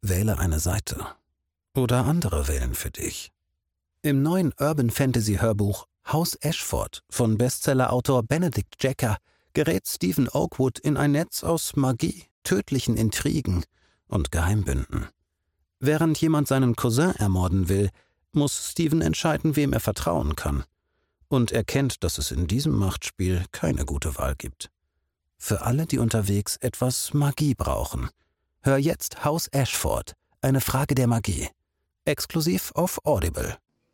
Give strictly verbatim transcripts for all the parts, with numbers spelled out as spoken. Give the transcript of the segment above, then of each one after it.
wähle eine Seite. Oder andere wählen für dich. Im neuen Urban-Fantasy-Hörbuch Haus Ashford von Bestsellerautor Benedict Jacker gerät Stephen Oakwood in ein Netz aus Magie, tödlichen Intrigen und Geheimbünden. Während jemand seinen Cousin ermorden will, muss Stephen entscheiden, wem er vertrauen kann. Und erkennt, dass es in diesem Machtspiel keine gute Wahl gibt. Für alle, die unterwegs etwas Magie brauchen. Hör jetzt Haus Ashford, eine Frage der Magie. Exklusiv auf Audible.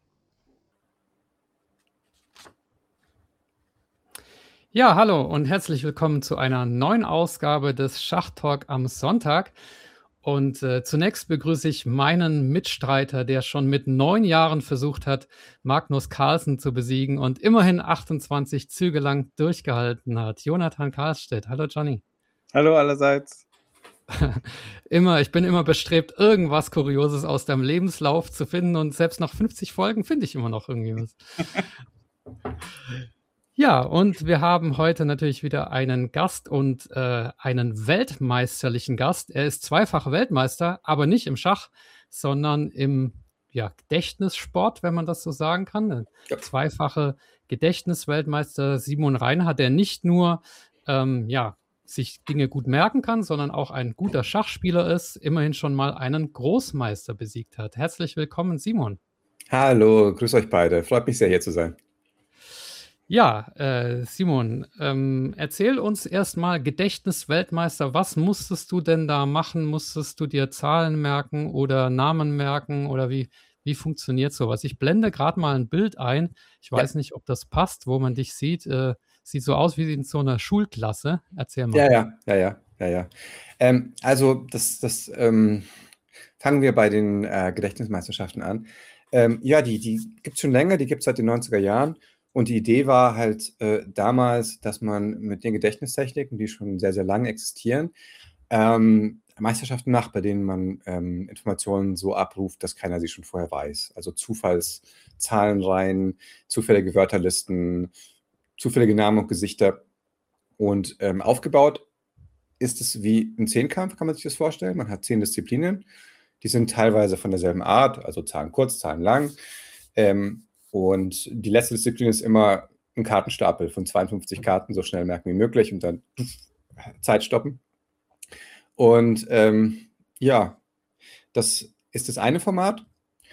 Ja, hallo und herzlich willkommen zu einer neuen Ausgabe des Schachtalk am Sonntag. Und äh, zunächst begrüße ich meinen Mitstreiter, der schon mit neun Jahren versucht hat, Magnus Carlsen zu besiegen und immerhin achtundzwanzig Züge lang durchgehalten hat. Jonathan Karlstedt. Hallo Johnny. Hallo allerseits. Immer, ich bin immer bestrebt, irgendwas Kurioses aus deinem Lebenslauf zu finden und selbst nach fünfzig Folgen finde ich immer noch irgendwie was. Ja, und wir haben heute natürlich wieder einen Gast und äh, einen weltmeisterlichen Gast. Er ist zweifacher Weltmeister, aber nicht im Schach, sondern im ja, Gedächtnissport, wenn man das so sagen kann. Der Ja. zweifache Gedächtnisweltmeister Simon Reinhardt, der nicht nur ähm, ja, sich Dinge gut merken kann, sondern auch ein guter Schachspieler ist, immerhin schon mal einen Großmeister besiegt hat. Herzlich willkommen, Simon. Hallo, grüß euch beide. Freut mich sehr, hier zu sein. Ja, äh, Simon, ähm, erzähl uns erstmal Gedächtnisweltmeister. Was musstest du denn da machen? Musstest du dir Zahlen merken oder Namen merken oder wie, wie funktioniert sowas? Ich blende gerade mal ein Bild ein. Ich Ja. weiß nicht, ob das passt, wo man dich sieht. Äh, sieht so aus wie in so einer Schulklasse. Erzähl mal. Ja, ja, ja, ja, ja, ja. Ähm, also das, das ähm, fangen wir bei den äh, Gedächtnismeisterschaften an. Ähm, ja, die, die gibt es schon länger, die gibt es seit den neunziger Jahren. Und die Idee war halt äh, damals, dass man mit den Gedächtnistechniken, die schon sehr, sehr lange existieren, ähm, Meisterschaften macht, bei denen man ähm, Informationen so abruft, dass keiner sie schon vorher weiß. Also Zufallszahlenreihen, zufällige Wörterlisten, zufällige Namen und Gesichter. Und ähm, aufgebaut ist es wie ein Zehnkampf, kann man sich das vorstellen. Man hat zehn Disziplinen, die sind teilweise von derselben Art, also Zahlen kurz, Zahlen lang. Ähm, und die letzte Disziplin ist immer ein Kartenstapel von zweiundfünfzig Karten, so schnell merken wie möglich und dann Zeit stoppen. Und ähm, ja, das ist das eine Format.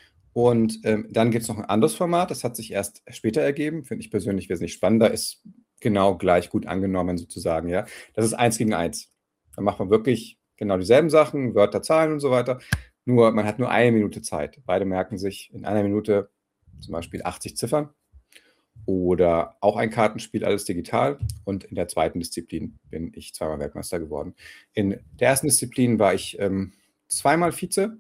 Und ähm, dann gibt es noch ein anderes Format, das hat sich erst später ergeben, finde ich persönlich wesentlich spannender, ist genau gleich gut angenommen sozusagen, ja. Das ist eins gegen eins. Da macht man wirklich genau dieselben Sachen, Wörter, Zahlen und so weiter, nur man hat nur eine Minute Zeit. Beide merken sich in einer Minute zum Beispiel achtzig Ziffern oder auch ein Kartenspiel, alles digital. Und in der zweiten Disziplin bin ich zweimal Weltmeister geworden. In der ersten Disziplin war ich ähm, zweimal Vize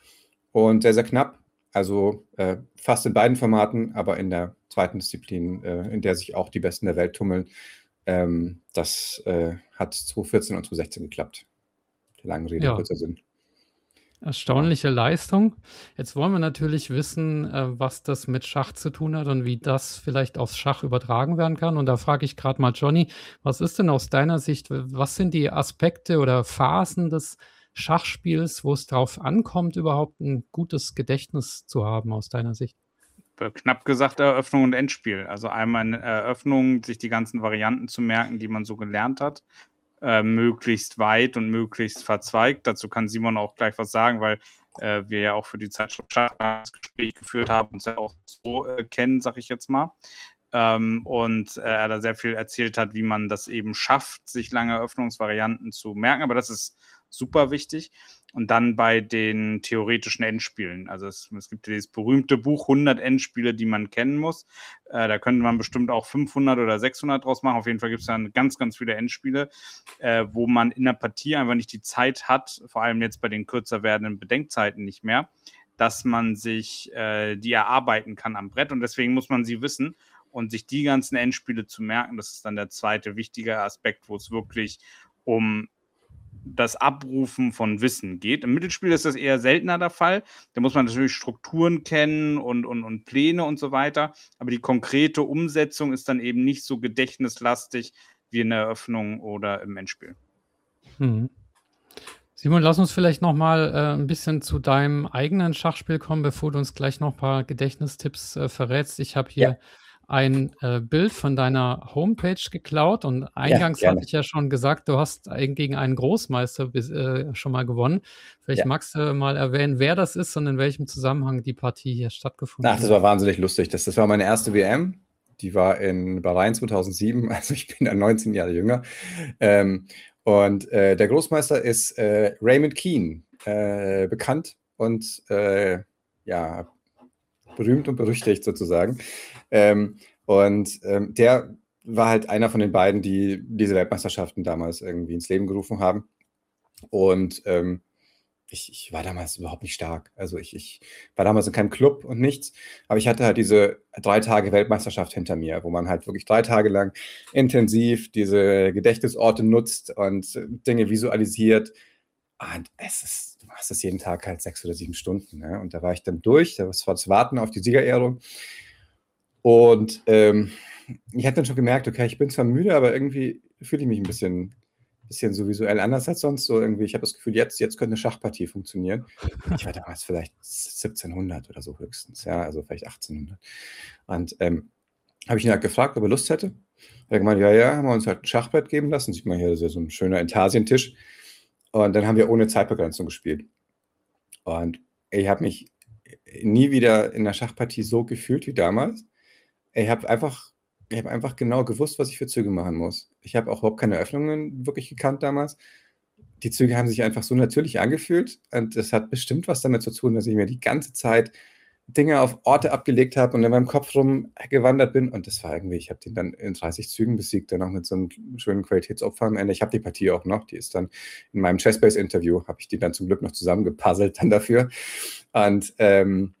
und sehr, sehr knapp. Also äh, fast in beiden Formaten, aber in der zweiten Disziplin, äh, in der sich auch die Besten der Welt tummeln, ähm, das äh, hat zweitausendvierzehn und zweitausendsechzehn geklappt. Der langen Rede, Ja. kurzer Sinn. Erstaunliche Leistung. Jetzt wollen wir natürlich wissen, äh, was das mit Schach zu tun hat und wie das vielleicht aufs Schach übertragen werden kann. Und da frage ich gerade mal Johnny, was ist denn aus deiner Sicht, was sind die Aspekte oder Phasen des Schachspiels, wo es darauf ankommt, überhaupt ein gutes Gedächtnis zu haben, aus deiner Sicht? Knapp gesagt Eröffnung und Endspiel. Also einmal in Eröffnung, sich die ganzen Varianten zu merken, die man so gelernt hat. Äh, möglichst weit und möglichst verzweigt. Dazu kann Simon auch gleich was sagen, weil äh, wir ja auch für die Zeitschrift Schach das Gespräch geführt haben und uns ja auch so äh, kennen, sag ich jetzt mal. Ähm, und äh, er da sehr viel erzählt hat, wie man das eben schafft, sich lange Eröffnungsvarianten zu merken. Aber das ist super wichtig. Und dann bei den theoretischen Endspielen. Also es, es gibt ja dieses berühmte Buch hundert Endspiele, die man kennen muss. Äh, da könnte man bestimmt auch fünfhundert oder sechshundert draus machen. Auf jeden Fall gibt es dann ganz, ganz viele Endspiele, äh, wo man in der Partie einfach nicht die Zeit hat, vor allem jetzt bei den kürzer werdenden Bedenkzeiten nicht mehr, dass man sich äh, die erarbeiten kann am Brett. Und deswegen muss man sie wissen. Und sich die ganzen Endspiele zu merken, das ist dann der zweite wichtige Aspekt, wo es wirklich um das Abrufen von Wissen geht. Im Mittelspiel ist das eher seltener der Fall. Da muss man natürlich Strukturen kennen und, und, und Pläne und so weiter. Aber die konkrete Umsetzung ist dann eben nicht so gedächtnislastig wie in der Eröffnung oder im Endspiel. Mhm. Simon, lass uns vielleicht noch mal, äh, 'n bisschen zu deinem eigenen Schachspiel kommen, bevor du uns gleich noch paar Gedächtnistipps, äh, verrätst. Ich habe Ja. hier ein, äh, Bild von deiner Homepage geklaut und Ja, eingangs hatte gerne. ich ja schon gesagt, du hast ein gegen einen Großmeister bis äh, schon mal gewonnen. Vielleicht Ja. magst du mal erwähnen, wer das ist und in welchem Zusammenhang die Partie hier Ach, stattgefunden das hat. war wahnsinnig lustig. Das das war meine erste W M. Die war in Bahrain zweitausendsieben, also ich bin dann neunzehn Jahre jünger. Ähm, und, äh, der Großmeister ist, äh, Raymond Keane, äh, bekannt und, äh, ja, berühmt und berüchtigt sozusagen. Ähm, und, ähm, der war halt einer von den beiden, die diese Weltmeisterschaften damals irgendwie ins Leben gerufen haben. Und, ähm, ich ich war damals überhaupt nicht stark. Also, ich ich war damals in keinem Club und nichts, aber ich hatte halt diese drei Tage Weltmeisterschaft hinter mir, wo man halt wirklich drei Tage lang intensiv diese Gedächtnisorte nutzt und Dinge visualisiert. Und es ist du machst das jeden Tag halt sechs oder sieben Stunden, ne? Und da war ich dann durch. Das war das Warten auf die Siegerehrung. Und, ähm, ich hatte dann schon gemerkt: „Okay, ich bin zwar müde, aber irgendwie fühle ich mich 'n bisschen bisschen so visuell anders als sonst so irgendwie. Ich habe das Gefühl, jetzt jetzt könnte 'ne Schachpartie funktionieren.“ Ich war damals vielleicht s siebzehnhundert oder so höchstens, ja, also vielleicht achtzehnhundert. Und, ähm, habe ich ihn halt gefragt, ob er Lust hätte. Hat er gemeint: „Ja, ja.“ Haben wir uns halt 'n Schachbrett geben lassen. Sieht man hier, das ist ja so 'n schöner Intarsientisch. Und dann haben wir ohne Zeitbegrenzung gespielt. Und ich habe mich nie wieder in 'ner Schachpartie so gefühlt wie damals. Ich habe einfach ich habe einfach genau gewusst, was ich für Züge machen muss. Ich habe auch überhaupt keine Eröffnungen wirklich gekannt damals. Die Züge haben sich einfach so natürlich angefühlt und das hat bestimmt was damit zu tun, dass ich mir die ganze Zeit Dinge auf Orte abgelegt habe und in meinem Kopf rumgewandert bin. Und das war irgendwie ich habe den dann in dreißig Zügen besiegt, dann auch mit so 'nem schönen Qualitätsopfer am Ende. Ich habe die Partie auch noch, die ist dann in meinem Chessbase-Interview habe ich die dann zum Glück noch zusammengepuzzelt dann dafür. Und, ähm,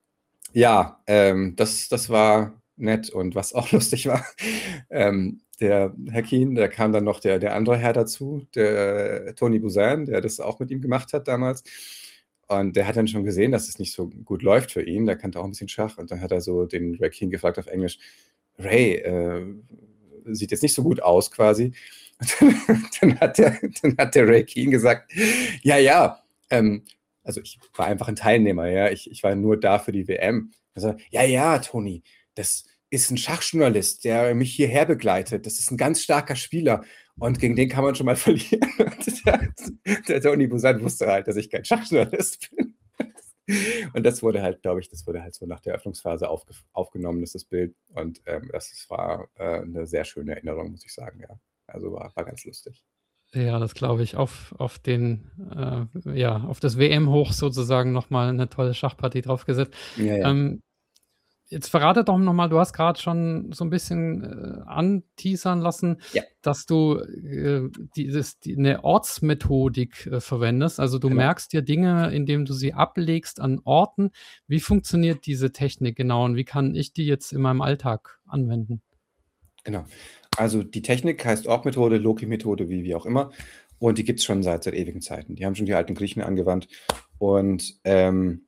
ja, ähm, das das war nett. Und was auch lustig war, ähm, der Herr Keane, da kam dann noch der der andere Herr dazu, der Tony Buzan, der das auch mit ihm gemacht hat damals. Und der hat dann schon gesehen, dass es nicht so gut läuft für ihn. Der kannte auch 'n bisschen Schach und dann hat er so den Ray Keane gefragt auf Englisch: „Ray, äh, sieht jetzt nicht so gut aus quasi.“ Und dann hat der dann hat der Ray Keane gesagt: „Ja, ja, ähm“ also, ich war einfach 'n Teilnehmer, ja. Ich ich war nur da für die W M. Er so: „Ja, ja, Tony, das ist 'n Schachjournalist, der mich hierher begleitet. Das ist 'n ganz starker Spieler und gegen den kann man schon mal verlieren.“ Und der der Tony Buzan wusste halt, dass ich kein Schachjournalist bin. Und das wurde halt, glaube ich das wurde halt so nach der Eröffnungsphase aufgef aufgenommen, ist das Bild. Und, ähm, das war, äh, 'ne sehr schöne Erinnerung, muss ich sagen, ja. Also, war war ganz lustig. Ja, das glaube ich. Auf auf den äh, ja, auf das W M-Hoch sozusagen noch mal 'ne tolle Schachpartie draufgesetzt. Ja, ja. Ähm, jetzt verrate doch noch mal, du hast grad schon so 'n bisschen, äh, anteasern lassen, Ja. dass du, äh, dieses die 'ne Ortsmethodik, äh, verwendest. Also, du Genau. merkst dir Dinge, indem du sie ablegst an Orten. Wie funktioniert diese Technik genau und wie kann ich die jetzt in meinem Alltag anwenden? Genau. Also, die Technik heißt Ortmethode, Loki-Methode, wie wie auch immer. Und die gibt's schon seit seit ewigen Zeiten. Die haben schon die alten Griechen angewandt. Und, ähm,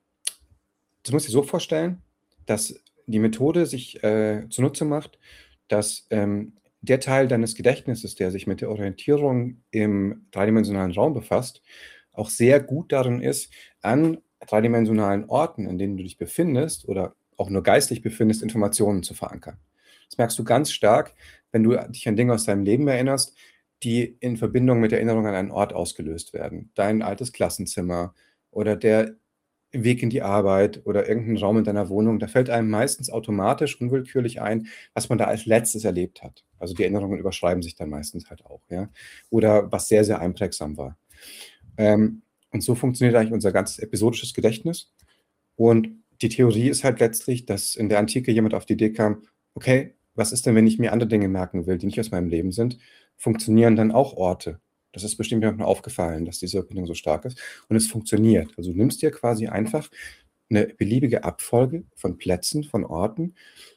du musst dir so vorstellen, dass die Methode sich, äh, zunutze macht, dass, ähm, der Teil deines Gedächtnisses, der sich mit der Orientierung im dreidimensionalen Raum befasst, auch sehr gut darin ist, an dreidimensionalen Orten, an denen du dich befindest oder auch nur geistig befindest, Informationen zu verankern. Das merkst du ganz stark, wenn du dich an Dinge aus deinem Leben erinnerst, die in Verbindung mit Erinnerung an einen Ort ausgelöst werden. Dein altes Klassenzimmer oder der Weg in die Arbeit oder irgend 'n Raum in deiner Wohnung. Da fällt einem meistens automatisch unwillkürlich ein, was man da als Letztes erlebt hat. Also, die Erinnerungen überschreiben sich dann meistens halt auch, ja? Oder was sehr, sehr einprägsam war. Ähm, und so funktioniert eigentlich unser ganzes episodisches Gedächtnis. Und die Theorie ist halt letztlich, dass in der Antike jemand auf die Idee kam: „Okay, was ist denn, wenn ich mir andere Dinge merken will, die nicht aus meinem Leben sind? Funktionieren dann auch Orte?“ Das ist bestimmt jemandem aufgefallen, dass diese Verbindung so stark ist. Und es funktioniert. Also, du nimmst dir quasi einfach 'ne beliebige Abfolge von Plätzen, von Orten,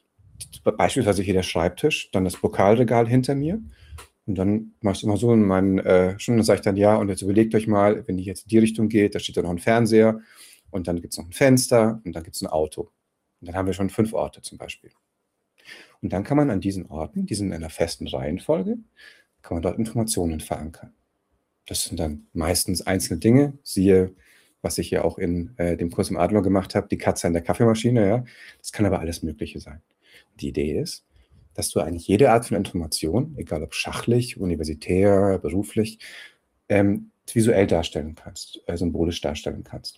b beispielsweise hier der Schreibtisch, dann das Pokalregal hinter mir. Und dann mache ich's immer so in meinen, äh, Stunden, dann sage ich dann: „Ja, und jetzt überlegt euch mal, wenn die jetzt in die Richtung geht, da steht da noch 'n Fernseher und dann gibt's noch 'n Fenster und dann gibt's 'n Auto.“ Und dann haben wir schon fünf Orte zum Beispiel. Und dann kann man an diesen Orten, die sind in einer festen Reihenfolge kann man dort Informationen verankern. Das sind dann meistens einzelne Dinge, siehe, was ich ja auch in äh, dem Kurs im Adler gemacht habe, die Katze in der Kaffeemaschine, ja. Das kann aber alles Mögliche sein. Die Idee ist, dass du eigentlich jede Art von Information, egal ob schachlich, universitär, beruflich, ähm, visuell darstellen kannst, äh, symbolisch darstellen kannst.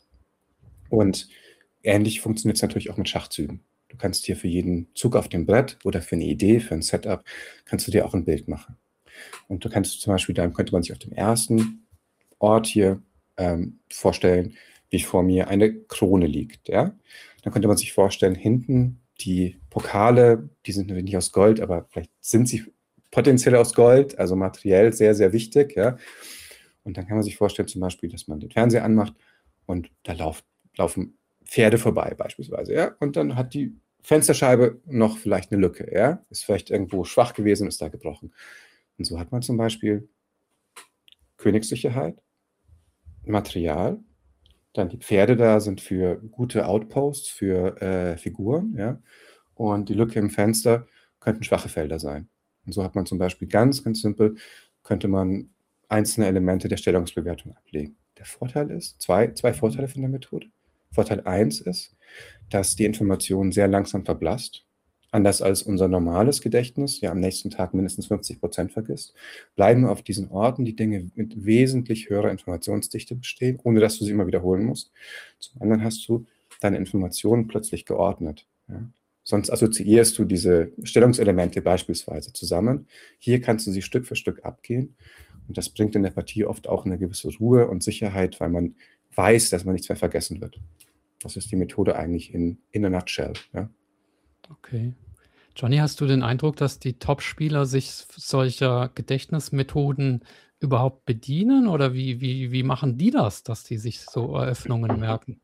Und ähnlich funktioniert es natürlich auch mit Schachzügen. Du kannst dir für jeden Zug auf dem Brett oder für eine Idee, für ein Setup, kannst du dir auch ein Bild machen. Und du kannst zum Beispiel, dann könnte man sich auf dem ersten Ort hier ähm, vorstellen, wie vor mir eine Krone liegt. Ja? Dann könnte man sich vorstellen, hinten die Pokale, die sind natürlich nicht aus Gold, aber vielleicht sind sie potenziell aus Gold, also materiell sehr, sehr wichtig. Ja? Und dann kann man sich vorstellen, zum Beispiel, dass man den Fernseher anmacht und da lauf, laufen Pferde vorbei beispielsweise. Ja? Und dann hat die Fensterscheibe noch vielleicht eine Lücke. Ja? Ist vielleicht irgendwo schwach gewesen und ist da gebrochen. Und so hat man zum Beispiel Königssicherheit, Material, dann die Pferde da sind für gute Outposts, für äh, Figuren, ja, und die Lücke im Fenster könnten schwache Felder sein. Und so hat man zum Beispiel ganz, ganz simpel, könnte man einzelne Elemente der Stellungsbewertung ablegen. Der Vorteil ist, zwei, zwei Vorteile von der Methode. Vorteil eins ist, dass die Information sehr langsam verblasst. Anders als unser normales Gedächtnis, ja am nächsten Tag mindestens fünfzig Prozent vergisst, bleiben auf diesen Orten die Dinge mit wesentlich höherer Informationsdichte bestehen, ohne dass du sie immer wiederholen musst. Zum anderen hast du deine Informationen plötzlich geordnet. Ja. Sonst assoziierst du diese Stellungselemente beispielsweise zusammen. Hier kannst du sie Stück für Stück abgehen. Und das bringt in der Partie oft auch eine gewisse Ruhe und Sicherheit, weil man weiß, dass man nichts mehr vergessen wird. Das ist die Methode eigentlich in, in a nutshell. Ja. Okay. Johnny, hast du den Eindruck, dass die Top-Spieler sich solcher Gedächtnismethoden überhaupt bedienen? Oder wie, wie, wie machen die das, dass die sich so Eröffnungen merken?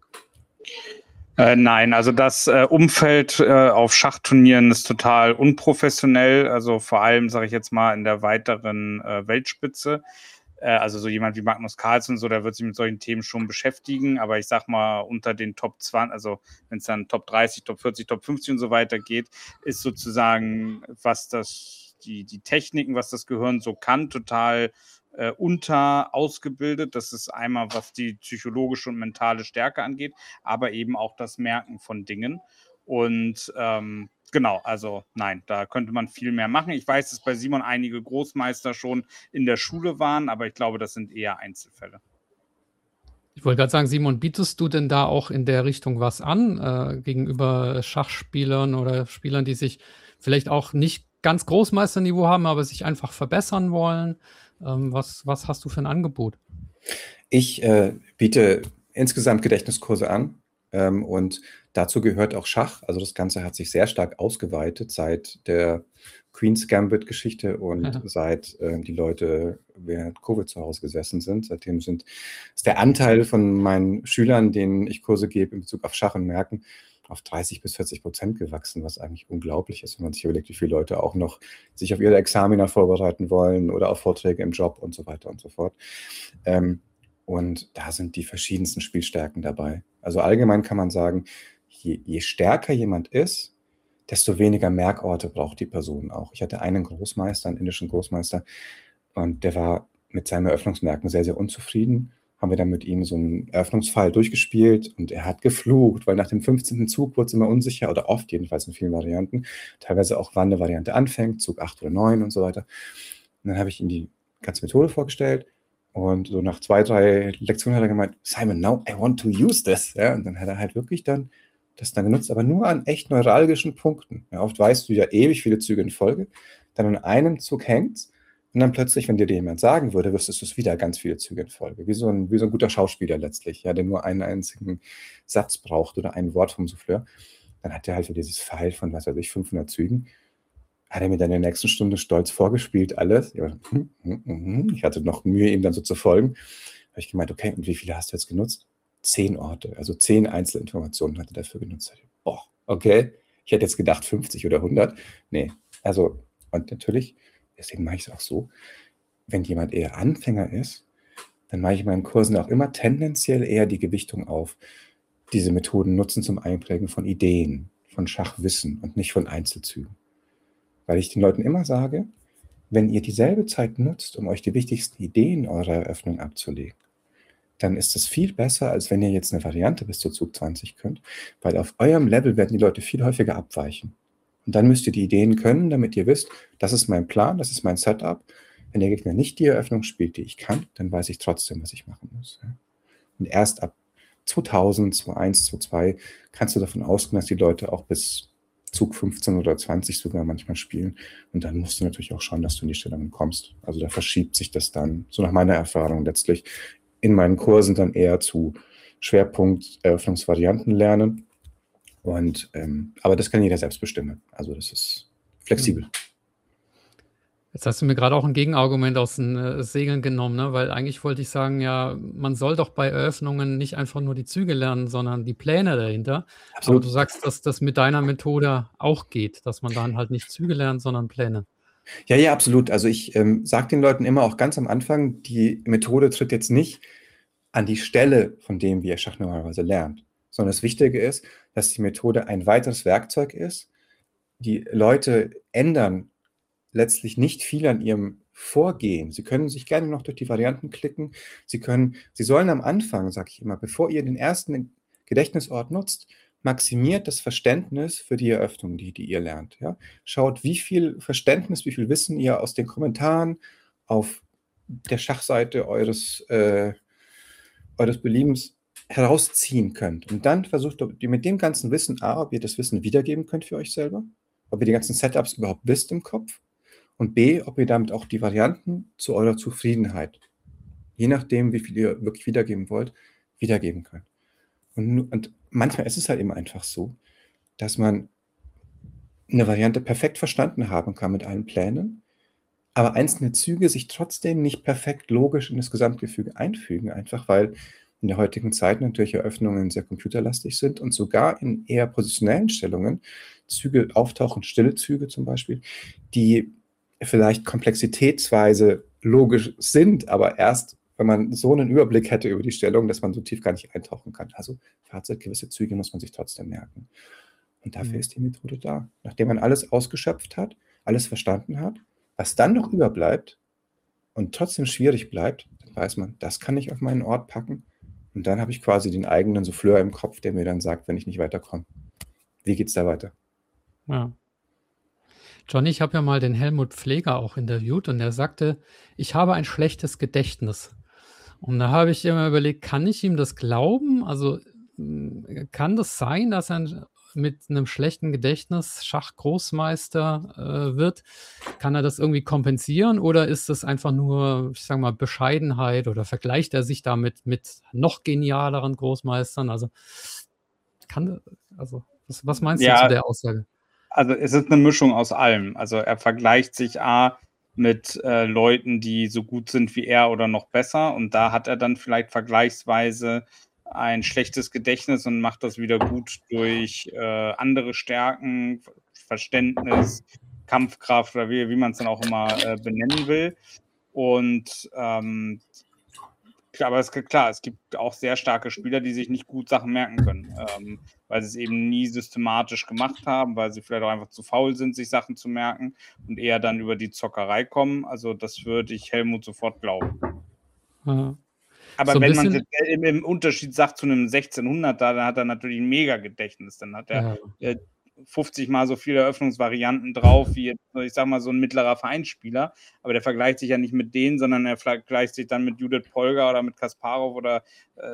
Äh, nein, also das äh, Umfeld äh, auf Schachturnieren ist total unprofessionell. Also vor allem, sage ich jetzt mal, in der weiteren äh, Weltspitze. Also so jemand wie Magnus Carlsen, so, der wird sich mit solchen Themen schon beschäftigen, aber ich sag mal, unter den Top zwanzig, also wenn es dann Top dreißig, Top vierzig, Top fünfzig und so weiter geht, ist sozusagen, was das, die, die Techniken, was das Gehirn so kann, total äh, unter ausgebildet. Das ist einmal, was die psychologische und mentale Stärke angeht, aber eben auch das Merken von Dingen. Und ähm, genau, also nein, da könnte man viel mehr machen. Ich weiß, dass bei Simon einige Großmeister schon in der Schule waren, aber ich glaube, das sind eher Einzelfälle. Ich wollte gerade sagen, Simon, bietest du denn da auch in der Richtung was an äh, gegenüber Schachspielern oder Spielern, die sich vielleicht auch nicht ganz Großmeisterniveau haben, aber sich einfach verbessern wollen? Ähm, was, was hast du für ein Angebot? Ich äh, biete insgesamt Gedächtniskurse an. Ähm, und dazu gehört auch Schach. Also das Ganze hat sich sehr stark ausgeweitet seit der Queen's Gambit-Geschichte und ja. seit äh, die Leute während Covid zu Hause gesessen sind. Seitdem sind, ist der Anteil von meinen Schülern, denen ich Kurse gebe in Bezug auf Schach und Merken, auf dreißig bis vierzig Prozent gewachsen, was eigentlich unglaublich ist, wenn man sich überlegt, wie viele Leute auch noch sich auf ihre Examina vorbereiten wollen oder auf Vorträge im Job und so weiter und so fort. Ähm, Und da sind die verschiedensten Spielstärken dabei. Also allgemein kann man sagen, je, je stärker jemand ist, desto weniger Merkorte braucht die Person auch. Ich hatte einen Großmeister, einen indischen Großmeister, und der war mit seinen Eröffnungsmerken sehr, sehr unzufrieden. Haben wir dann mit ihm so einen Eröffnungsfall durchgespielt und er hat geflucht, weil nach dem fünfzehnten Zug wurde es immer unsicher, oder oft jedenfalls in vielen Varianten. Teilweise auch, wann eine Variante anfängt, Zug acht oder neun und so weiter. Und dann habe ich ihm die ganze Methode vorgestellt. Und so nach zwei, drei Lektionen hat er gemeint, Simon, now I want to use this. Ja, und dann hat er halt wirklich dann das dann genutzt, aber nur an echt neuralgischen Punkten. Ja, oft weißt du ja ewig viele Züge in Folge, dann an einem Zug hängt's und dann plötzlich, wenn dir dir jemand sagen würde, wüsstest du es wieder ganz viele Züge in Folge. Wie so ein, wie so ein guter Schauspieler letztlich, ja, der nur einen einzigen Satz braucht oder ein Wort vom Souffleur. Dann hat er halt so dieses Pfeil von, was weiß ich, fünfhundert Zügen. Hat er mir dann in der nächsten Stunde stolz vorgespielt, alles. Ich hatte noch Mühe, ihm dann so zu folgen. Da habe ich gemeint, okay, und wie viele hast du jetzt genutzt? Zehn Orte, also zehn Einzelinformationen hat er dafür genutzt. Boah, okay, ich hätte jetzt gedacht fünfzig oder hundert. Nee, also, und natürlich, deswegen mache ich es auch so, wenn jemand eher Anfänger ist, dann mache ich in meinen Kursen auch immer tendenziell eher die Gewichtung auf, diese Methoden nutzen zum Einprägen von Ideen, von Schachwissen und nicht von Einzelzügen. Weil ich den Leuten immer sage, wenn ihr dieselbe Zeit nutzt, um euch die wichtigsten Ideen eurer Eröffnung abzulegen, dann ist das viel besser, als wenn ihr jetzt eine Variante bis zu Zug zwanzig könnt, weil auf eurem Level werden die Leute viel häufiger abweichen. Und dann müsst ihr die Ideen können, damit ihr wisst, das ist mein Plan, das ist mein Setup. Wenn der Gegner nicht die Eröffnung spielt, die ich kann, dann weiß ich trotzdem, was ich machen muss. Ja. Und erst ab zweitausend, zweitausendeins, zweitausendzwei kannst du davon ausgehen, dass die Leute auch bis Zug fünfzehn oder zwanzig sogar manchmal spielen. Und dann musst du natürlich auch schauen, dass du in die Stellungen kommst. Also da verschiebt sich das dann, so nach meiner Erfahrung letztlich, in meinen Kursen dann eher zu Schwerpunkt Eröffnungsvarianten lernen. Und, ähm, aber das kann jeder selbst bestimmen. Also das ist flexibel. Jetzt hast du mir gerade auch ein Gegenargument aus den äh, Segeln genommen, ne? Weil eigentlich wollte ich sagen, ja, man soll doch bei Eröffnungen nicht einfach nur die Züge lernen, sondern die Pläne dahinter. Absolut. Aber du sagst, dass das mit deiner Methode auch geht, dass man dann halt nicht Züge lernt, sondern Pläne. Ja, ja, absolut. Also ich ähm, sage den Leuten immer auch ganz am Anfang, die Methode tritt jetzt nicht an die Stelle von dem, wie ihr Schach normalerweise lernt, sondern das Wichtige ist, dass die Methode ein weiteres Werkzeug ist. Die Leute ändern letztlich nicht viel an ihrem Vorgehen. Sie können sich gerne noch durch die Varianten klicken. Sie können, Sie sollen am Anfang, sage ich immer, bevor ihr den ersten Gedächtnisort nutzt, maximiert das Verständnis für die Eröffnung, die, die ihr lernt. Ja? Schaut, wie viel Verständnis, wie viel Wissen ihr aus den Kommentaren auf der Schachseite eures, äh, eures Beliebens herausziehen könnt. Und dann versucht ihr mit dem ganzen Wissen, A, ob ihr das Wissen wiedergeben könnt für euch selber, ob ihr die ganzen Setups überhaupt wisst im Kopf, und B, ob ihr damit auch die Varianten zu eurer Zufriedenheit, je nachdem, wie viel ihr wirklich wiedergeben wollt, wiedergeben könnt. Und, und manchmal ist es halt eben einfach so, dass man eine Variante perfekt verstanden haben kann mit allen Plänen, aber einzelne Züge sich trotzdem nicht perfekt logisch in das Gesamtgefüge einfügen, einfach weil in der heutigen Zeit natürlich Eröffnungen sehr computerlastig sind und sogar in eher positionellen Stellungen Züge auftauchen, stille Züge zum Beispiel, die vielleicht komplexitätsweise logisch sind, aber erst, wenn man so einen Überblick hätte über die Stellung, dass man so tief gar nicht eintauchen kann. Also Fazit, gewisse Züge muss man sich trotzdem merken. Und dafür Mhm. ist die Methode da. Nachdem man alles ausgeschöpft hat, alles verstanden hat, was dann noch überbleibt und trotzdem schwierig bleibt, dann weiß man, das kann ich auf meinen Ort packen. Und dann habe ich quasi den eigenen Souffleur im Kopf, der mir dann sagt, wenn ich nicht weiterkomme, wie geht's da weiter? Ja. Johnny, ich habe ja mal den Helmut Pfleger auch interviewt und der sagte, ich habe ein schlechtes Gedächtnis. Und da habe ich immer überlegt, kann ich ihm das glauben? Also mh, kann das sein, dass er mit einem schlechten Gedächtnis Schachgroßmeister äh, wird? Kann er das irgendwie kompensieren oder ist das einfach nur, ich sage mal, Bescheidenheit oder vergleicht er sich damit mit noch genialeren Großmeistern? Also kann, also was, was meinst du Ja. zu der Aussage? Also es ist eine Mischung aus allem. Also er vergleicht sich A mit äh, Leuten, die so gut sind wie er oder noch besser. Und da hat er dann vielleicht vergleichsweise ein schlechtes Gedächtnis und macht das wieder gut durch äh, andere Stärken, Verständnis, Kampfkraft oder wie, wie man es dann auch immer äh, benennen will. Und ähm, aber es ist klar, es gibt auch sehr starke Spieler, die sich nicht gut Sachen merken können, ähm, weil sie es eben nie systematisch gemacht haben, weil sie vielleicht auch einfach zu faul sind, sich Sachen zu merken und eher dann über die Zockerei kommen. Also das würde ich Helmut sofort glauben. Ja. Aber So ein wenn man bisschen- jetzt im, im Unterschied sagt zu einem sechzehnhunderter, dann hat er natürlich ein Mega-Gedächtnis. Dann hat er Ja. äh, fünfzig Mal so viele Eröffnungsvarianten drauf wie jetzt, ich sag mal, so ein mittlerer Vereinsspieler. Aber der vergleicht sich ja nicht mit denen, sondern er vergleicht sich dann mit Judith Polgar oder mit Kasparov oder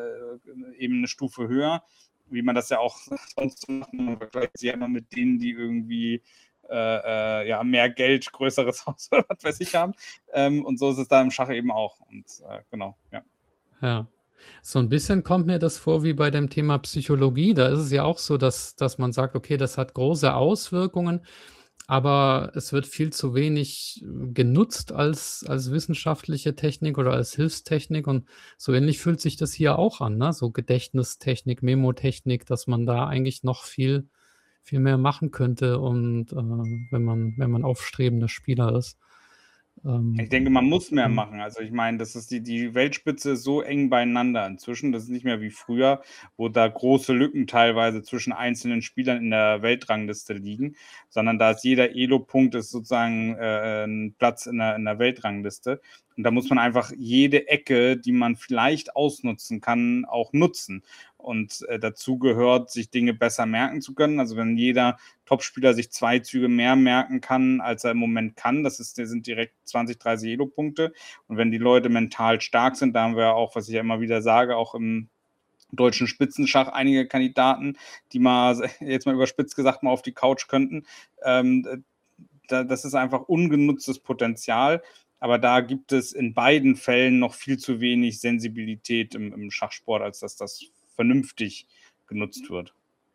äh, eben eine Stufe höher, wie man das ja auch sonst macht. Man vergleicht sich ja immer mit denen, die irgendwie äh, äh, ja, mehr Geld, größeres Haus oder was weiß ich haben. Ähm, und so ist es da im Schach eben auch. Und äh, genau, ja. Ja. So ein bisschen kommt mir das vor wie bei dem Thema Psychologie. Da ist es ja auch so, dass, dass man sagt, okay, das hat große Auswirkungen, aber es wird viel zu wenig äh, genutzt als, als wissenschaftliche Technik oder als Hilfstechnik. Und so ähnlich fühlt sich das hier auch an, ne? So Gedächtnistechnik, Memotechnik, dass man da eigentlich noch viel, viel mehr machen könnte und äh, wenn man, wenn man aufstrebender Spieler ist. Ähm, Ich denke, man muss mehr Mhm. machen. Also ich meine, das ist die, die Weltspitze ist so eng beieinander inzwischen. Das ist nicht mehr wie früher, wo da große Lücken teilweise zwischen einzelnen Spielern in der Weltrangliste liegen, sondern da ist jeder Elo-Punkt ist sozusagen äh, ein Platz in der, in der Weltrangliste. Und da muss man einfach jede Ecke, die man vielleicht ausnutzen kann, auch nutzen. Und äh, dazu gehört, sich Dinge besser merken zu können. Also wenn jeder Topspieler sich zwei Züge mehr merken kann, als er im Moment kann, das, ist, das sind direkt zwanzig, dreißig Elo-Punkte. Und wenn die Leute mental stark sind, da haben wir ja auch, was ich ja immer wieder sage, auch im deutschen Spitzenschach einige Kandidaten, die mal, jetzt mal überspitzt gesagt, mal auf die Couch könnten. Ähm, da, das ist einfach ungenutztes Potenzial. Aber da gibt es in beiden Fällen noch viel zu wenig Sensibilität im, im Schachsport, als dass das vernünftig genutzt wird.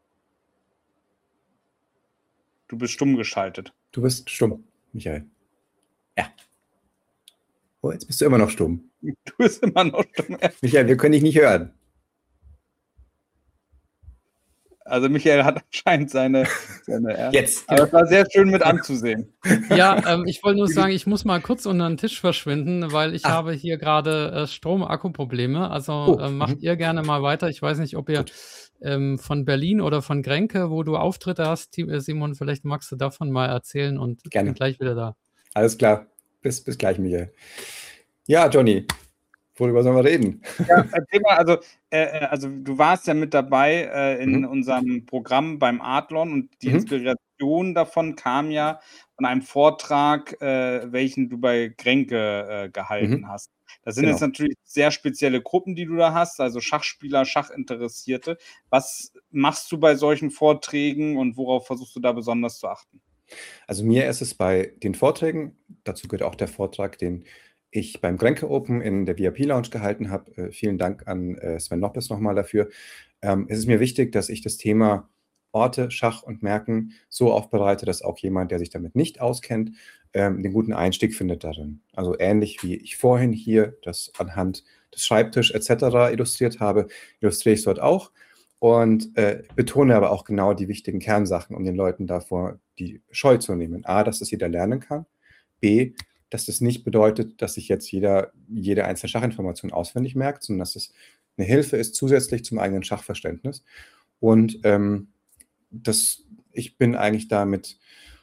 Du bist stumm geschaltet. Du bist stumm, Michael. Ja. Oh, jetzt bist du immer noch stumm. Du bist immer noch stumm. Michael, wir können dich nicht hören. Also Michael hat anscheinend seine... seine ja. Jetzt. Aber es war sehr schön mit anzusehen. Ja, ähm, ich wollte nur sagen, ich muss mal kurz unter den Tisch verschwinden, weil ich Ah. habe hier gerade äh, Strom-Akku-Probleme. Also Oh, äh, macht mhm. ihr gerne mal weiter. Ich weiß nicht, ob ihr ähm, von Berlin oder von Grenke, wo du Auftritte hast, Ti- äh, Simon, vielleicht magst du davon mal erzählen und Gerne. bin gleich wieder da. Alles klar. Bis, bis gleich, Michael. Ja, Johnny, worüber sollen wir reden? Ja, erzähl mal, also, äh, also du warst ja mit dabei äh, in Mhm. unserem Programm beim Adlon und die Mhm. Inspiration davon kam ja von einem Vortrag, äh, welchen du bei Grenke äh, gehalten Mhm. hast. Das sind Genau. jetzt natürlich sehr spezielle Gruppen, die du da hast, also Schachspieler, Schachinteressierte. Was machst du bei solchen Vorträgen und worauf versuchst du da besonders zu achten? Also mir ist es bei den Vorträgen, dazu gehört auch der Vortrag, den ich beim Grenke Open in der V I P Lounge gehalten habe. Äh, vielen Dank an äh, Sven Noppes nochmal dafür. Ähm, es ist mir wichtig, dass ich das Thema Orte, Schach und Merken so aufbereite, dass auch jemand, der sich damit nicht auskennt, ähm, den guten Einstieg findet darin. Also ähnlich wie ich vorhin hier das anhand des Schreibtisch et cetera illustriert habe, illustriere ich es dort auch und äh, betone aber auch genau die wichtigen Kernsachen, um den Leuten davor die Scheu zu nehmen. A, dass das jeder lernen kann. B, dass das nicht bedeutet, dass sich jetzt jeder jede einzelne Schachinformation auswendig merkt, sondern dass es eine Hilfe ist zusätzlich zum eigenen Schachverständnis. Und ähm, das, ich bin eigentlich da mit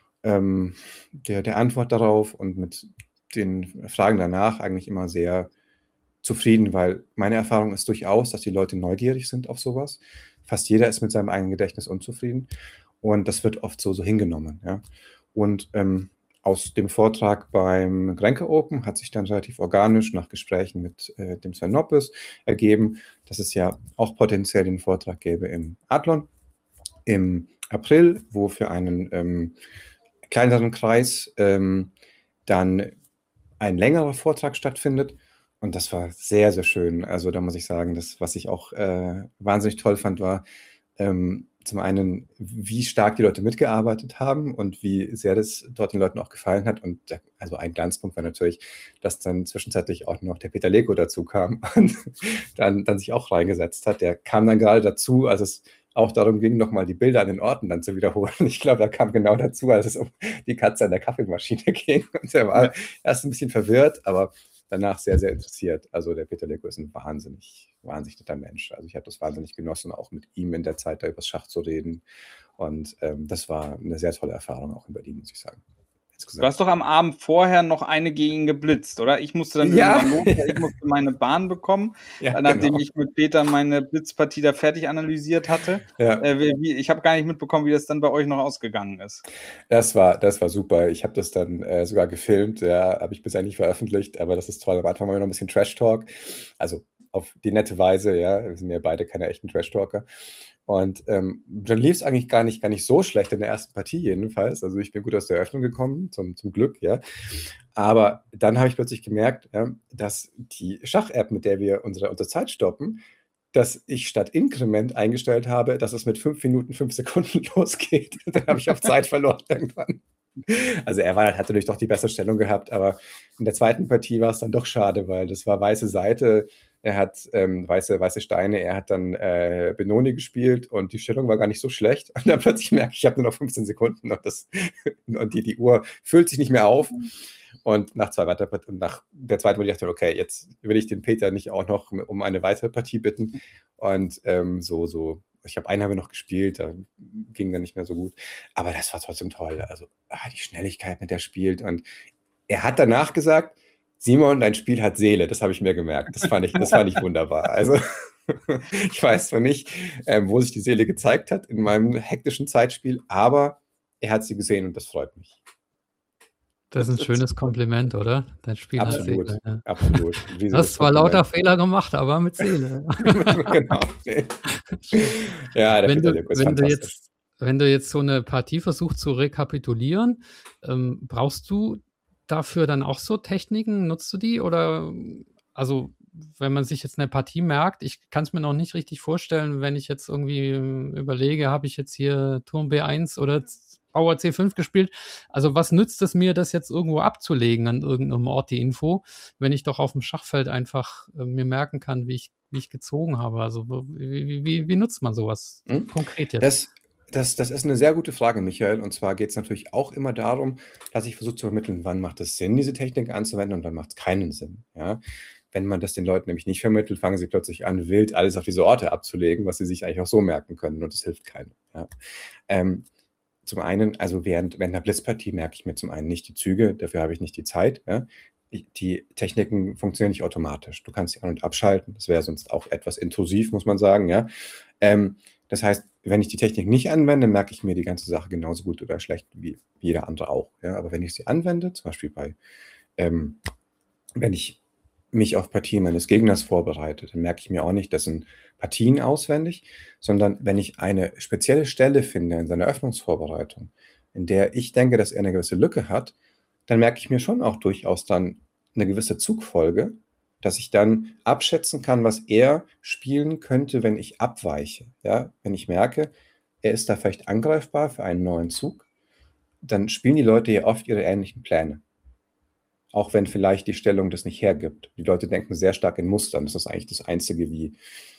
ähm, der, der Antwort darauf und mit den Fragen danach eigentlich immer sehr zufrieden, weil meine Erfahrung ist durchaus, dass die Leute neugierig sind auf sowas. Fast jeder ist mit seinem eigenen Gedächtnis unzufrieden und das wird oft so, so hingenommen. Ja. Und ähm, aus dem Vortrag beim Grenke Open hat sich dann relativ organisch nach Gesprächen mit äh, dem Sven Noppes ergeben, dass es ja auch potenziell den Vortrag gäbe im Adlon im April, wo für einen ähm, kleineren Kreis ähm, dann ein längerer Vortrag stattfindet. Und das war sehr, sehr schön. Also da muss ich sagen, das, was ich auch äh, wahnsinnig toll fand, war ähm, zum einen, wie stark die Leute mitgearbeitet haben und wie sehr das dort den Leuten auch gefallen hat. Und der, also ein Glanzpunkt war natürlich, dass dann zwischenzeitlich auch noch der Peter Leko dazu kam und dann, dann sich auch reingesetzt hat. Der kam dann gerade dazu, als es auch darum ging, nochmal die Bilder an den Orten dann zu wiederholen. Ich glaube, er kam genau dazu, als es um die Katze an der Kaffeemaschine ging. Und er war erst ein bisschen verwirrt, aber danach sehr, sehr interessiert. Also der Peter Leko ist ein wahnsinnig, wahnsinnig netter Mensch. Also ich habe das wahnsinnig genossen, auch mit ihm in der Zeit da über das Schach zu reden. Und ähm, das war eine sehr tolle Erfahrung auch in Berlin, muss ich sagen. Du hast doch am Abend vorher noch eine gegen ihn geblitzt, oder? Ich musste dann Ja. irgendwann los, weil ich musste meine Bahn bekommen, Ja, nachdem genau. ich mit Peter meine Blitzpartie da fertig analysiert hatte. Ja. Äh, wie, wie, ich habe gar nicht mitbekommen, wie das dann bei euch noch ausgegangen ist. Das war, das war super. Ich habe das dann äh, sogar gefilmt, ja, habe ich bisher nicht veröffentlicht, aber das ist toll. Am Anfang war wir noch ein bisschen Trash-Talk, also auf die nette Weise, ja. Wir sind ja beide keine echten Trash-Talker. Und ähm, dann lief es eigentlich gar nicht, gar nicht so schlecht in der ersten Partie jedenfalls. Also ich bin gut aus der Eröffnung gekommen, zum, zum Glück, ja. Aber dann habe ich plötzlich gemerkt, ja, dass die Schach-App, mit der wir unsere, unsere Zeit stoppen, dass ich statt Inkrement eingestellt habe, dass es mit fünf Minuten, fünf Sekunden losgeht. Dann habe ich auf Zeit verloren irgendwann. Also er war, hat natürlich doch die bessere Stellung gehabt, aber in der zweiten Partie war es dann doch schade, weil das war weiße Seite, Er hat ähm, weiße, weiße Steine, er hat dann äh, Benoni gespielt und die Stellung war gar nicht so schlecht. Und dann plötzlich merke ich, ich habe nur noch fünfzehn Sekunden und, das, und die, die Uhr füllt sich nicht mehr auf. Und nach zwei weiter und nach der zweiten Runde dachte ich, okay, jetzt will ich den Peter nicht auch noch um eine weitere Partie bitten. Und ähm, so, so, ich habe eine habe noch gespielt, da ging dann nicht mehr so gut. Aber das war trotzdem toll. Also ah, die Schnelligkeit, mit der er spielt. Und er hat danach gesagt, Simon, dein Spiel hat Seele. Das habe ich mir gemerkt. Das fand ich, das fand ich wunderbar. Also ich weiß zwar nicht, ähm, wo sich die Seele gezeigt hat in meinem hektischen Zeitspiel, aber er hat sie gesehen und das freut mich. Das ist ein schönes Kompliment, oder? Dein Spiel hat Absolut, Seele. Ja. absolut. Du Riesiges hast zwar Kompliment. lauter Fehler gemacht, aber mit Seele. Genau. Ja, der Wenn Peter du, Dirk ist wenn du fantastisch. jetzt, wenn du jetzt so eine Partie versuchst zu rekapitulieren, ähm, brauchst du dafür dann auch so Techniken? Nutzt du die? Oder also, wenn man sich jetzt eine Partie merkt, ich kann es mir noch nicht richtig vorstellen, wenn ich jetzt irgendwie ähm, überlege, habe ich jetzt hier Turm B eins oder Z- Bauer C fünf gespielt? Also, was nützt es mir, das jetzt irgendwo abzulegen an irgendeinem Ort, die Info, wenn ich doch auf dem Schachfeld einfach äh, mir merken kann, wie ich, wie ich gezogen habe? Also, wo- wie, wie, wie, wie nutzt man sowas Hm? konkret jetzt? Das, das, das ist eine sehr gute Frage, Michael. Und zwar geht es natürlich auch immer darum, dass ich versuche zu vermitteln, wann macht es Sinn, diese Technik anzuwenden und wann macht es keinen Sinn. Ja? Wenn man das den Leuten nämlich nicht vermittelt, fangen sie plötzlich an, wild alles auf diese Orte abzulegen, was sie sich eigentlich auch so merken können. Und das hilft keinem. Ja? Ähm, zum einen, also während, während einer Blitzpartie merke ich mir zum einen nicht die Züge, dafür habe ich nicht die Zeit. Ja? Ich, die Techniken funktionieren nicht automatisch. Du kannst sie an- und abschalten. Das wäre sonst auch etwas intrusiv, muss man sagen. Ja? Ähm, das heißt, wenn ich die Technik nicht anwende, merke ich mir die ganze Sache genauso gut oder schlecht wie jeder andere auch. Ja? Aber wenn ich sie anwende, zum Beispiel bei, ähm, wenn ich mich auf Partien meines Gegners vorbereite, dann merke ich mir auch nicht, das sind Partien auswendig, sondern wenn ich eine spezielle Stelle finde in seiner Öffnungsvorbereitung, in der ich denke, dass er eine gewisse Lücke hat, dann merke ich mir schon auch durchaus dann eine gewisse Zugfolge, dass ich dann abschätzen kann, was er spielen könnte, wenn ich abweiche. Ja? Wenn ich merke, er ist da vielleicht angreifbar für einen neuen Zug, dann spielen die Leute ja oft ihre ähnlichen Pläne. Auch wenn vielleicht die Stellung das nicht hergibt. Die Leute denken sehr stark in Mustern. Das ist eigentlich das Einzige, wie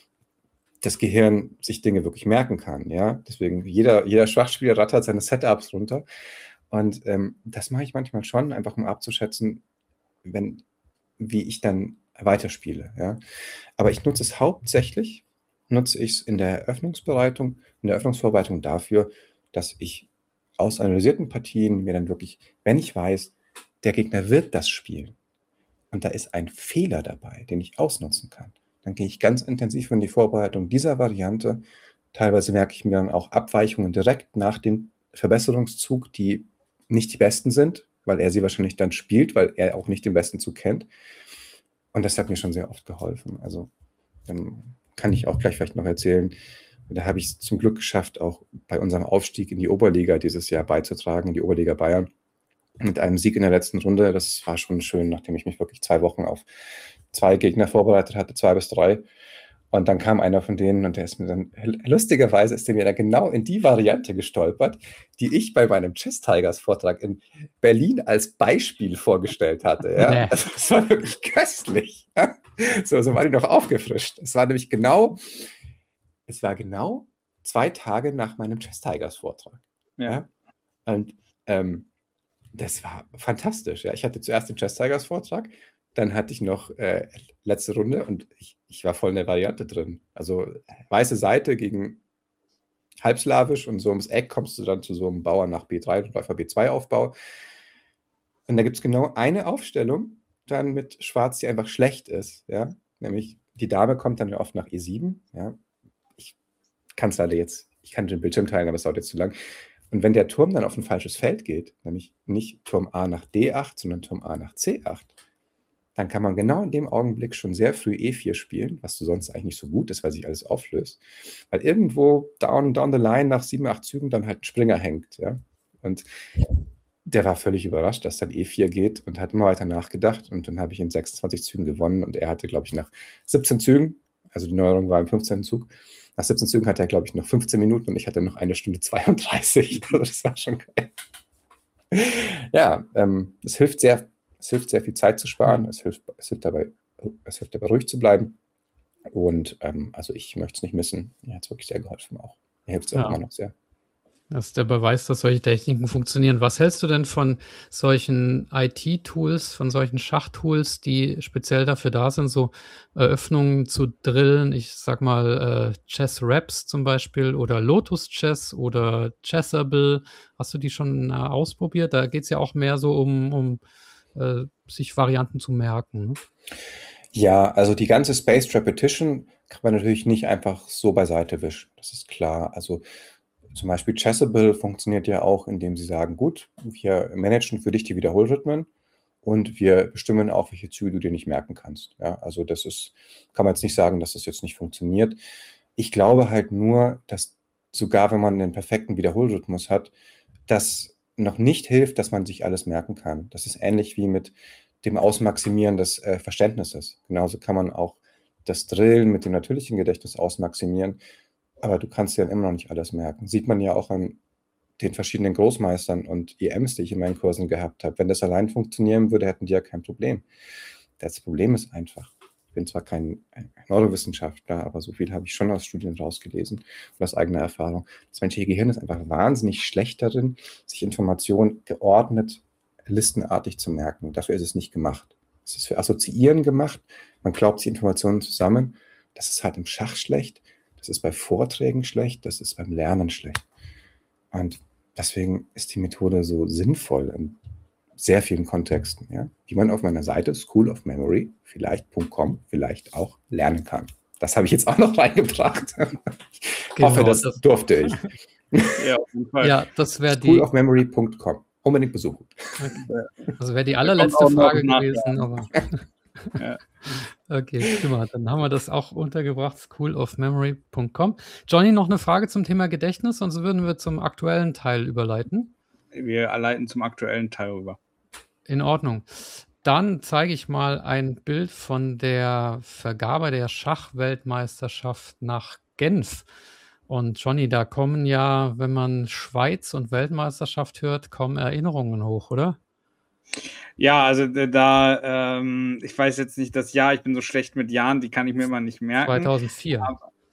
das Gehirn sich Dinge wirklich merken kann. Ja? Deswegen, jeder, jeder Schachspieler rattert seine Setups runter. Und ähm, das mache ich manchmal schon, einfach um abzuschätzen, wenn, wie ich dann weiterspiele. Ja? Aber ich nutze es hauptsächlich, nutze ich es in der Eröffnungsbereitung, in der Eröffnungsvorbereitung dafür, dass ich aus analysierten Partien mir dann wirklich, wenn ich weiß, der Gegner wird das spielen und da ist ein Fehler dabei, den ich ausnutzen kann, dann gehe ich ganz intensiv in die Vorbereitung dieser Variante. Teilweise merke ich mir dann auch Abweichungen direkt nach dem Verbesserungszug, die nicht die besten sind, weil er sie wahrscheinlich dann spielt, weil er auch nicht den besten Zug kennt. Und das hat mir schon sehr oft geholfen. Also ähm, kann ich auch gleich vielleicht noch erzählen. Da habe ich es zum Glück geschafft, auch bei unserem Aufstieg in die Oberliga dieses Jahr beizutragen, in die Oberliga Bayern. Mit einem Sieg in der letzten Runde. Das war schon schön, nachdem ich mich wirklich zwei Wochen auf zwei Gegner vorbereitet hatte, zwei bis drei. Und dann kam einer von denen und der ist mir dann, lustigerweise ist der mir dann genau in die Variante gestolpert, die ich bei meinem Chess Tigers Vortrag in Berlin als Beispiel vorgestellt hatte. Ja? Nee. Also, das war wirklich köstlich. Ja? So, so war die noch aufgefrischt. Es war nämlich genau, es war genau zwei Tage nach meinem Chess Tigers Vortrag. Ja. Ja? Und ähm, das war fantastisch. Ja. Ich hatte zuerst den Chess Tigers Vortrag, dann hatte ich noch äh, letzte Runde und ich, ich war voll in der Variante drin. Also weiße Seite gegen halbslawisch und so ums Eck kommst du dann zu so einem Bauer nach B drei und Läufer B zwei Aufbau. Und da gibt es genau eine Aufstellung dann mit Schwarz, die einfach schlecht ist. Ja? Nämlich die Dame kommt dann oft nach E sieben. Ja? Ich kann es leider jetzt, ich kann den Bildschirm teilen, aber es dauert jetzt zu lang. Und wenn der Turm dann auf ein falsches Feld geht, nämlich nicht Turm A nach D acht, sondern Turm A nach C acht, dann kann man genau in dem Augenblick schon sehr früh E vier spielen, was du sonst eigentlich nicht so gut ist, weil sich alles auflöst. Weil irgendwo down, down the line nach sieben, acht Zügen dann halt ein Springer hängt. Ja? Und der war völlig überrascht, dass dann E vier geht und hat immer weiter nachgedacht. Und dann habe ich in sechsundzwanzig Zügen gewonnen und er hatte, glaube ich, nach siebzehn Zügen, also die Neuerung war im fünfzehnten Zug, nach siebzehn Zügen hatte er, glaube ich, noch fünfzehn Minuten und ich hatte noch eine Stunde zweiunddreißig. Also das war schon geil. Ja, ähm, es hilft sehr, es hilft sehr viel Zeit zu sparen. Es hilft, es hilft dabei, es hilft dabei ruhig zu bleiben. Und ähm, also ich möchte es nicht missen. Mir hat es wirklich sehr geholfen auch. Mir hilft es auch Ja. immer noch sehr. Das ist der Beweis, dass solche Techniken funktionieren. Was hältst du denn von solchen I T-Tools, von solchen Schachtools, die speziell dafür da sind, so Eröffnungen zu drillen? Ich sag mal, äh, Chess Raps zum Beispiel oder Lotus Chess oder Chessable. Hast du die schon äh, ausprobiert? Da geht es ja auch mehr so um, um äh, sich Varianten zu merken. Ne? Ja, also die ganze Spaced Repetition kann man natürlich nicht einfach so beiseite wischen. Das ist klar. Also zum Beispiel Chessable funktioniert ja auch, indem sie sagen, gut, wir managen für dich die Wiederholrhythmen und wir bestimmen auch, welche Züge du dir nicht merken kannst. Ja, also das ist, kann man jetzt nicht sagen, dass das jetzt nicht funktioniert. Ich glaube halt nur, dass sogar wenn man einen perfekten Wiederholrhythmus hat, das noch nicht hilft, dass man sich alles merken kann. Das ist ähnlich wie mit dem Ausmaximieren des äh, Verständnisses. Genauso kann man auch das Drillen mit dem natürlichen Gedächtnis ausmaximieren, aber du kannst dir dann immer noch nicht alles merken. Sieht man ja auch an den verschiedenen Großmeistern und E Ms, die ich in meinen Kursen gehabt habe. Wenn das allein funktionieren würde, hätten die ja kein Problem. Das Problem ist einfach, ich bin zwar kein Neurowissenschaftler, aber so viel habe ich schon aus Studien rausgelesen und aus eigener Erfahrung. Das menschliche Gehirn ist einfach wahnsinnig schlecht darin, sich Informationen geordnet, listenartig zu merken. Dafür ist es nicht gemacht. Es ist für Assoziieren gemacht. Man glaubt sich Informationen zusammen. Das ist halt im Schach schlecht. Das ist bei Vorträgen schlecht. Das ist beim Lernen schlecht. Und deswegen ist die Methode so sinnvoll in sehr vielen Kontexten, ja, die man auf meiner Seite School of Memory, vielleicht .com, vielleicht auch lernen kann. Das habe ich jetzt auch noch reingebracht. Ich Genau, hoffe, das, das- durfte ich. Ja, auf jeden Fall. Ja, das wäre die, school of memory punkt com. Unbedingt besuchen. also wäre die kommt allerletzte auch noch Frage nach, gewesen, aber Ja. okay, prima. Dann haben wir das auch untergebracht, school of memory punkt com. Johnny, noch eine Frage zum Thema Gedächtnis, sonst würden wir zum aktuellen Teil überleiten. Wir leiten zum aktuellen Teil rüber. In Ordnung. Dann zeige ich mal ein Bild von der Vergabe der Schachweltmeisterschaft nach Genf. Und Johnny, da kommen ja, wenn man Schweiz und Weltmeisterschaft hört, kommen Erinnerungen hoch, oder? Ja, also äh, da, ähm, ich weiß jetzt nicht das Jahr, ich bin so schlecht mit Jahren, die kann ich mir immer nicht merken. zweitausendvier.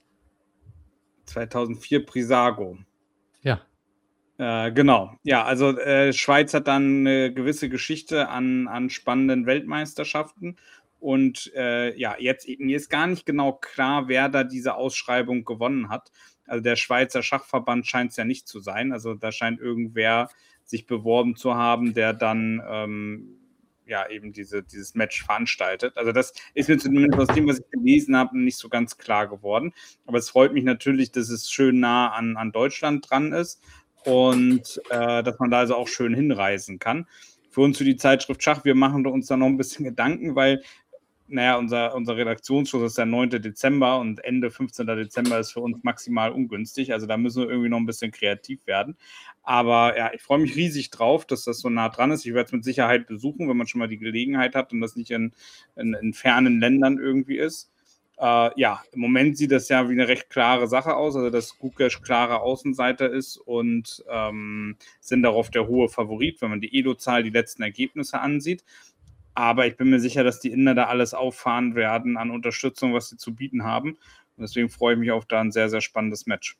zweitausendvier Prisago. Ja. Äh, genau. Ja, also äh, Schweiz hat dann eine gewisse Geschichte an, an spannenden Weltmeisterschaften. Und äh, ja, jetzt mir ist gar nicht genau klar, wer da diese Ausschreibung gewonnen hat. Also der Schweizer Schachverband scheint es ja nicht zu sein. Also da scheint irgendwer sich beworben zu haben, der dann ähm, ja eben diese, dieses Match veranstaltet. Also das ist mir zumindest aus dem, was ich gelesen habe, nicht so ganz klar geworden. Aber es freut mich natürlich, dass es schön nah an, an Deutschland dran ist und äh, dass man da also auch schön hinreisen kann. Für uns, für die Zeitschrift Schach, wir machen uns da noch ein bisschen Gedanken, weil naja, unser, unser Redaktionsschluss ist der neunte Dezember und Ende fünfzehnten Dezember ist für uns maximal ungünstig. Also da müssen wir irgendwie noch ein bisschen kreativ werden. Aber ja, ich freue mich riesig drauf, dass das so nah dran ist. Ich werde es mit Sicherheit besuchen, wenn man schon mal die Gelegenheit hat und das nicht in, in, in fernen Ländern irgendwie ist. Äh, ja, im Moment sieht das ja wie eine recht klare Sache aus, also dass Gukesh klarer Außenseiter ist und ähm, sind darauf der hohe Favorit, wenn man die Elo-Zahl, die letzten Ergebnisse ansieht. Aber ich bin mir sicher, dass die Inder da alles auffahren werden an Unterstützung, was sie zu bieten haben. Und deswegen freue ich mich auf da ein sehr, sehr spannendes Match.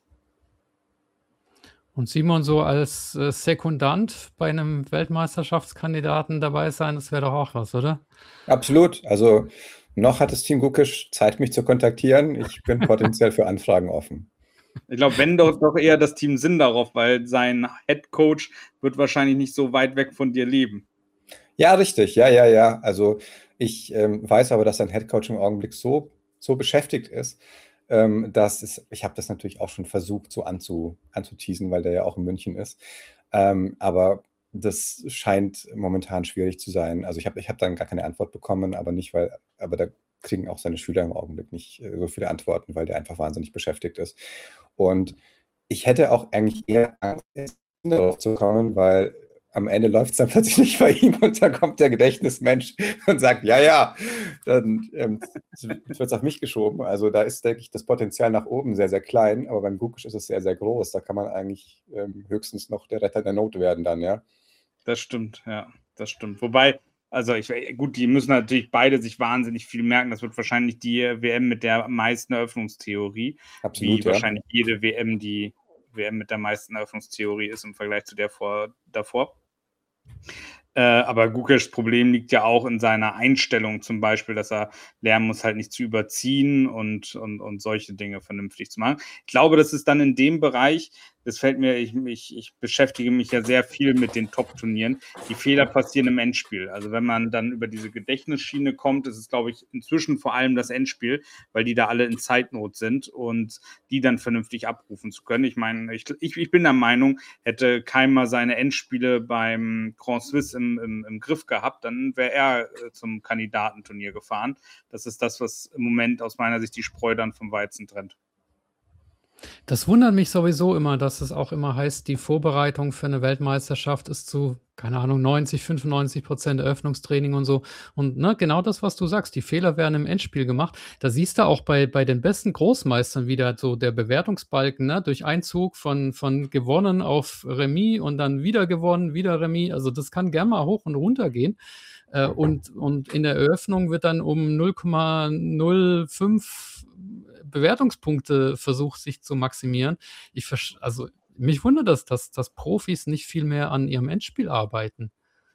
Und Simon, so als äh, Sekundant bei einem Weltmeisterschaftskandidaten dabei sein, das wäre doch auch was, oder? Absolut. Also noch hat das Team Gukesh Zeit, mich zu kontaktieren. Ich bin potenziell für Anfragen offen. Ich glaube, wenn doch, doch eher das Team Sinn darauf, weil sein Headcoach wird wahrscheinlich nicht so weit weg von dir leben. Ja, richtig. Ja, ja, ja. Also ich ähm, weiß aber, dass sein Headcoach im Augenblick so, so beschäftigt ist, ähm, dass es, ich habe das natürlich auch schon versucht, so anzu, anzuteasen, weil der ja auch in München ist. Ähm, aber das scheint momentan schwierig zu sein. Also ich habe ich hab dann gar keine Antwort bekommen, aber nicht, weil, aber da kriegen auch seine Schüler im Augenblick nicht äh, so viele Antworten, weil der einfach wahnsinnig beschäftigt ist. Und ich hätte auch eigentlich eher Angst, darauf zu kommen, weil am Ende läuft es dann plötzlich nicht bei ihm und dann kommt der Gedächtnismensch und sagt, ja, ja, dann ähm, wird es auf mich geschoben. Also da ist, denke ich, das Potenzial nach oben sehr, sehr klein, aber beim Gukesh ist es sehr, sehr groß. Da kann man eigentlich ähm, höchstens noch der Retter der Not werden dann, ja. Das stimmt, ja, das stimmt. Wobei, Also ich, gut, die müssen natürlich beide sich wahnsinnig viel merken. Das wird wahrscheinlich die W M mit der meisten Eröffnungstheorie. Absolut, wie ja. wahrscheinlich jede W M die W M mit der meisten Eröffnungstheorie ist im Vergleich zu der vor, davor. Äh, aber Gukes Problem liegt ja auch in seiner Einstellung zum Beispiel, dass er lernen muss, halt nicht zu überziehen und, und, und solche Dinge vernünftig zu machen. Ich glaube, das ist dann in dem Bereich, das fällt mir, ich, ich, ich beschäftige mich ja sehr viel mit den Top-Turnieren, die Fehler passieren im Endspiel. Also wenn man dann über diese Gedächtnisschiene kommt, ist es, glaube ich, inzwischen vor allem das Endspiel, weil die da alle in Zeitnot sind und die dann vernünftig abrufen zu können. Ich meine, ich, ich, ich bin der Meinung, hätte Keimer seine Endspiele beim Grand Swiss im, im, im Griff gehabt, dann wäre er äh, zum Kandidatenturnier gefahren. Das ist das, was im Moment aus meiner Sicht die Spreu dann vom Weizen trennt. Das wundert mich sowieso immer, dass es auch immer heißt, die Vorbereitung für eine Weltmeisterschaft ist zu, keine Ahnung, neunzig, fünfundneunzig Prozent Eröffnungstraining und so. Und ne, genau das, was du sagst, die Fehler werden im Endspiel gemacht. Da siehst du auch bei, bei den besten Großmeistern wieder so der Bewertungsbalken, ne, durch Einzug von, von gewonnen auf Remis und dann wieder gewonnen, wieder Remis. Also das kann gerne mal hoch und runter gehen. Äh, und, und in der Eröffnung wird dann um null Komma null fünf Bewertungspunkte versucht, sich zu maximieren. Ich versch- also mich wundert das, dass, dass Profis nicht viel mehr an ihrem Endspiel arbeiten.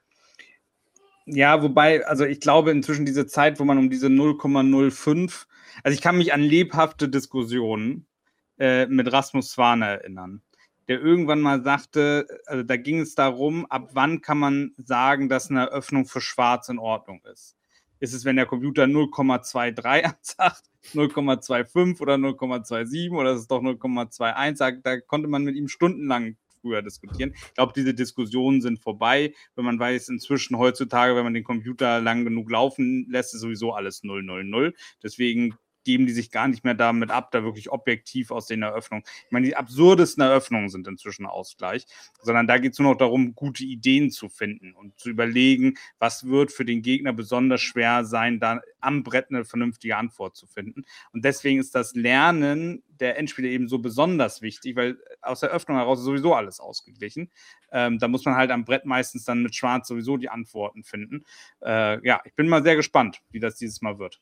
Ja, wobei, also ich glaube inzwischen diese Zeit, wo man um diese null Komma null fünf, also ich kann mich an lebhafte Diskussionen äh, mit Rasmus Swane erinnern, der irgendwann mal sagte, also da ging es darum, ab wann kann man sagen, dass eine Eröffnung für Schwarz in Ordnung ist. Ist es, wenn der Computer null Komma zweiundzwanzig ansagt, null Komma fünfundzwanzig oder null Komma siebenundzwanzig oder ist es doch null Komma einundzwanzig? Da, da konnte man mit ihm stundenlang früher diskutieren. Ich glaube, diese Diskussionen sind vorbei, wenn man weiß, inzwischen heutzutage, wenn man den Computer lang genug laufen lässt, ist sowieso alles null null null. Deswegen geben die sich gar nicht mehr damit ab, da wirklich objektiv aus den Eröffnungen. Ich meine, die absurdesten Eröffnungen sind inzwischen Ausgleich, sondern da geht es nur noch darum, gute Ideen zu finden und zu überlegen, was wird für den Gegner besonders schwer sein, da am Brett eine vernünftige Antwort zu finden. Und deswegen ist das Lernen der Endspiele eben so besonders wichtig, weil aus der Eröffnung heraus ist sowieso alles ausgeglichen. Ähm, da muss man halt am Brett meistens dann mit Schwarz sowieso die Antworten finden. Äh, ja, ich bin mal sehr gespannt, wie das dieses Mal wird.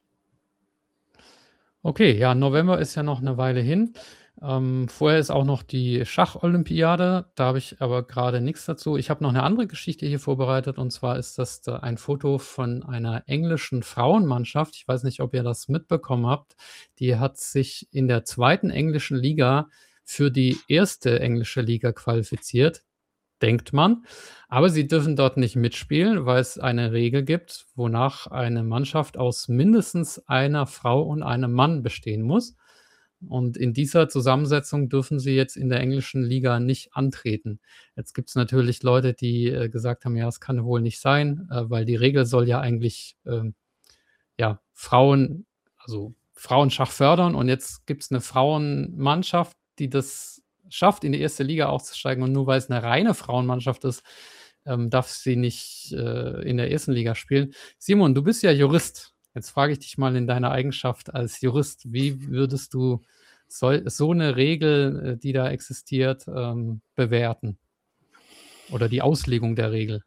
Okay, ja, November ist ja noch eine Weile hin. Ähm, vorher ist auch noch die Schach-Olympiade. Da habe ich aber gerade nichts dazu. Ich habe noch eine andere Geschichte hier vorbereitet, und zwar ist das da ein Foto von einer englischen Frauenmannschaft. Ich weiß nicht, ob ihr das mitbekommen habt. Die hat sich in der zweiten englischen Liga für die erste englische Liga qualifiziert, denkt man. Aber sie dürfen dort nicht mitspielen, weil es eine Regel gibt, wonach eine Mannschaft aus mindestens einer Frau und einem Mann bestehen muss. Und in dieser Zusammensetzung dürfen sie jetzt in der englischen Liga nicht antreten. Jetzt gibt es natürlich Leute, die äh, gesagt haben, ja, das kann wohl nicht sein, äh, weil die Regel soll ja eigentlich ähm, ja, Frauen, also Frauenschach fördern. Und jetzt gibt es eine Frauenmannschaft, die das schafft, in die erste Liga aufzusteigen. Und nur weil es eine reine Frauenmannschaft ist, ähm, darf sie nicht äh, in der ersten Liga spielen. Simon, du bist ja Jurist. Jetzt frage ich dich mal in deiner Eigenschaft als Jurist, wie würdest du so, so eine Regel, äh, die da existiert, ähm, bewerten? Oder die Auslegung der Regel?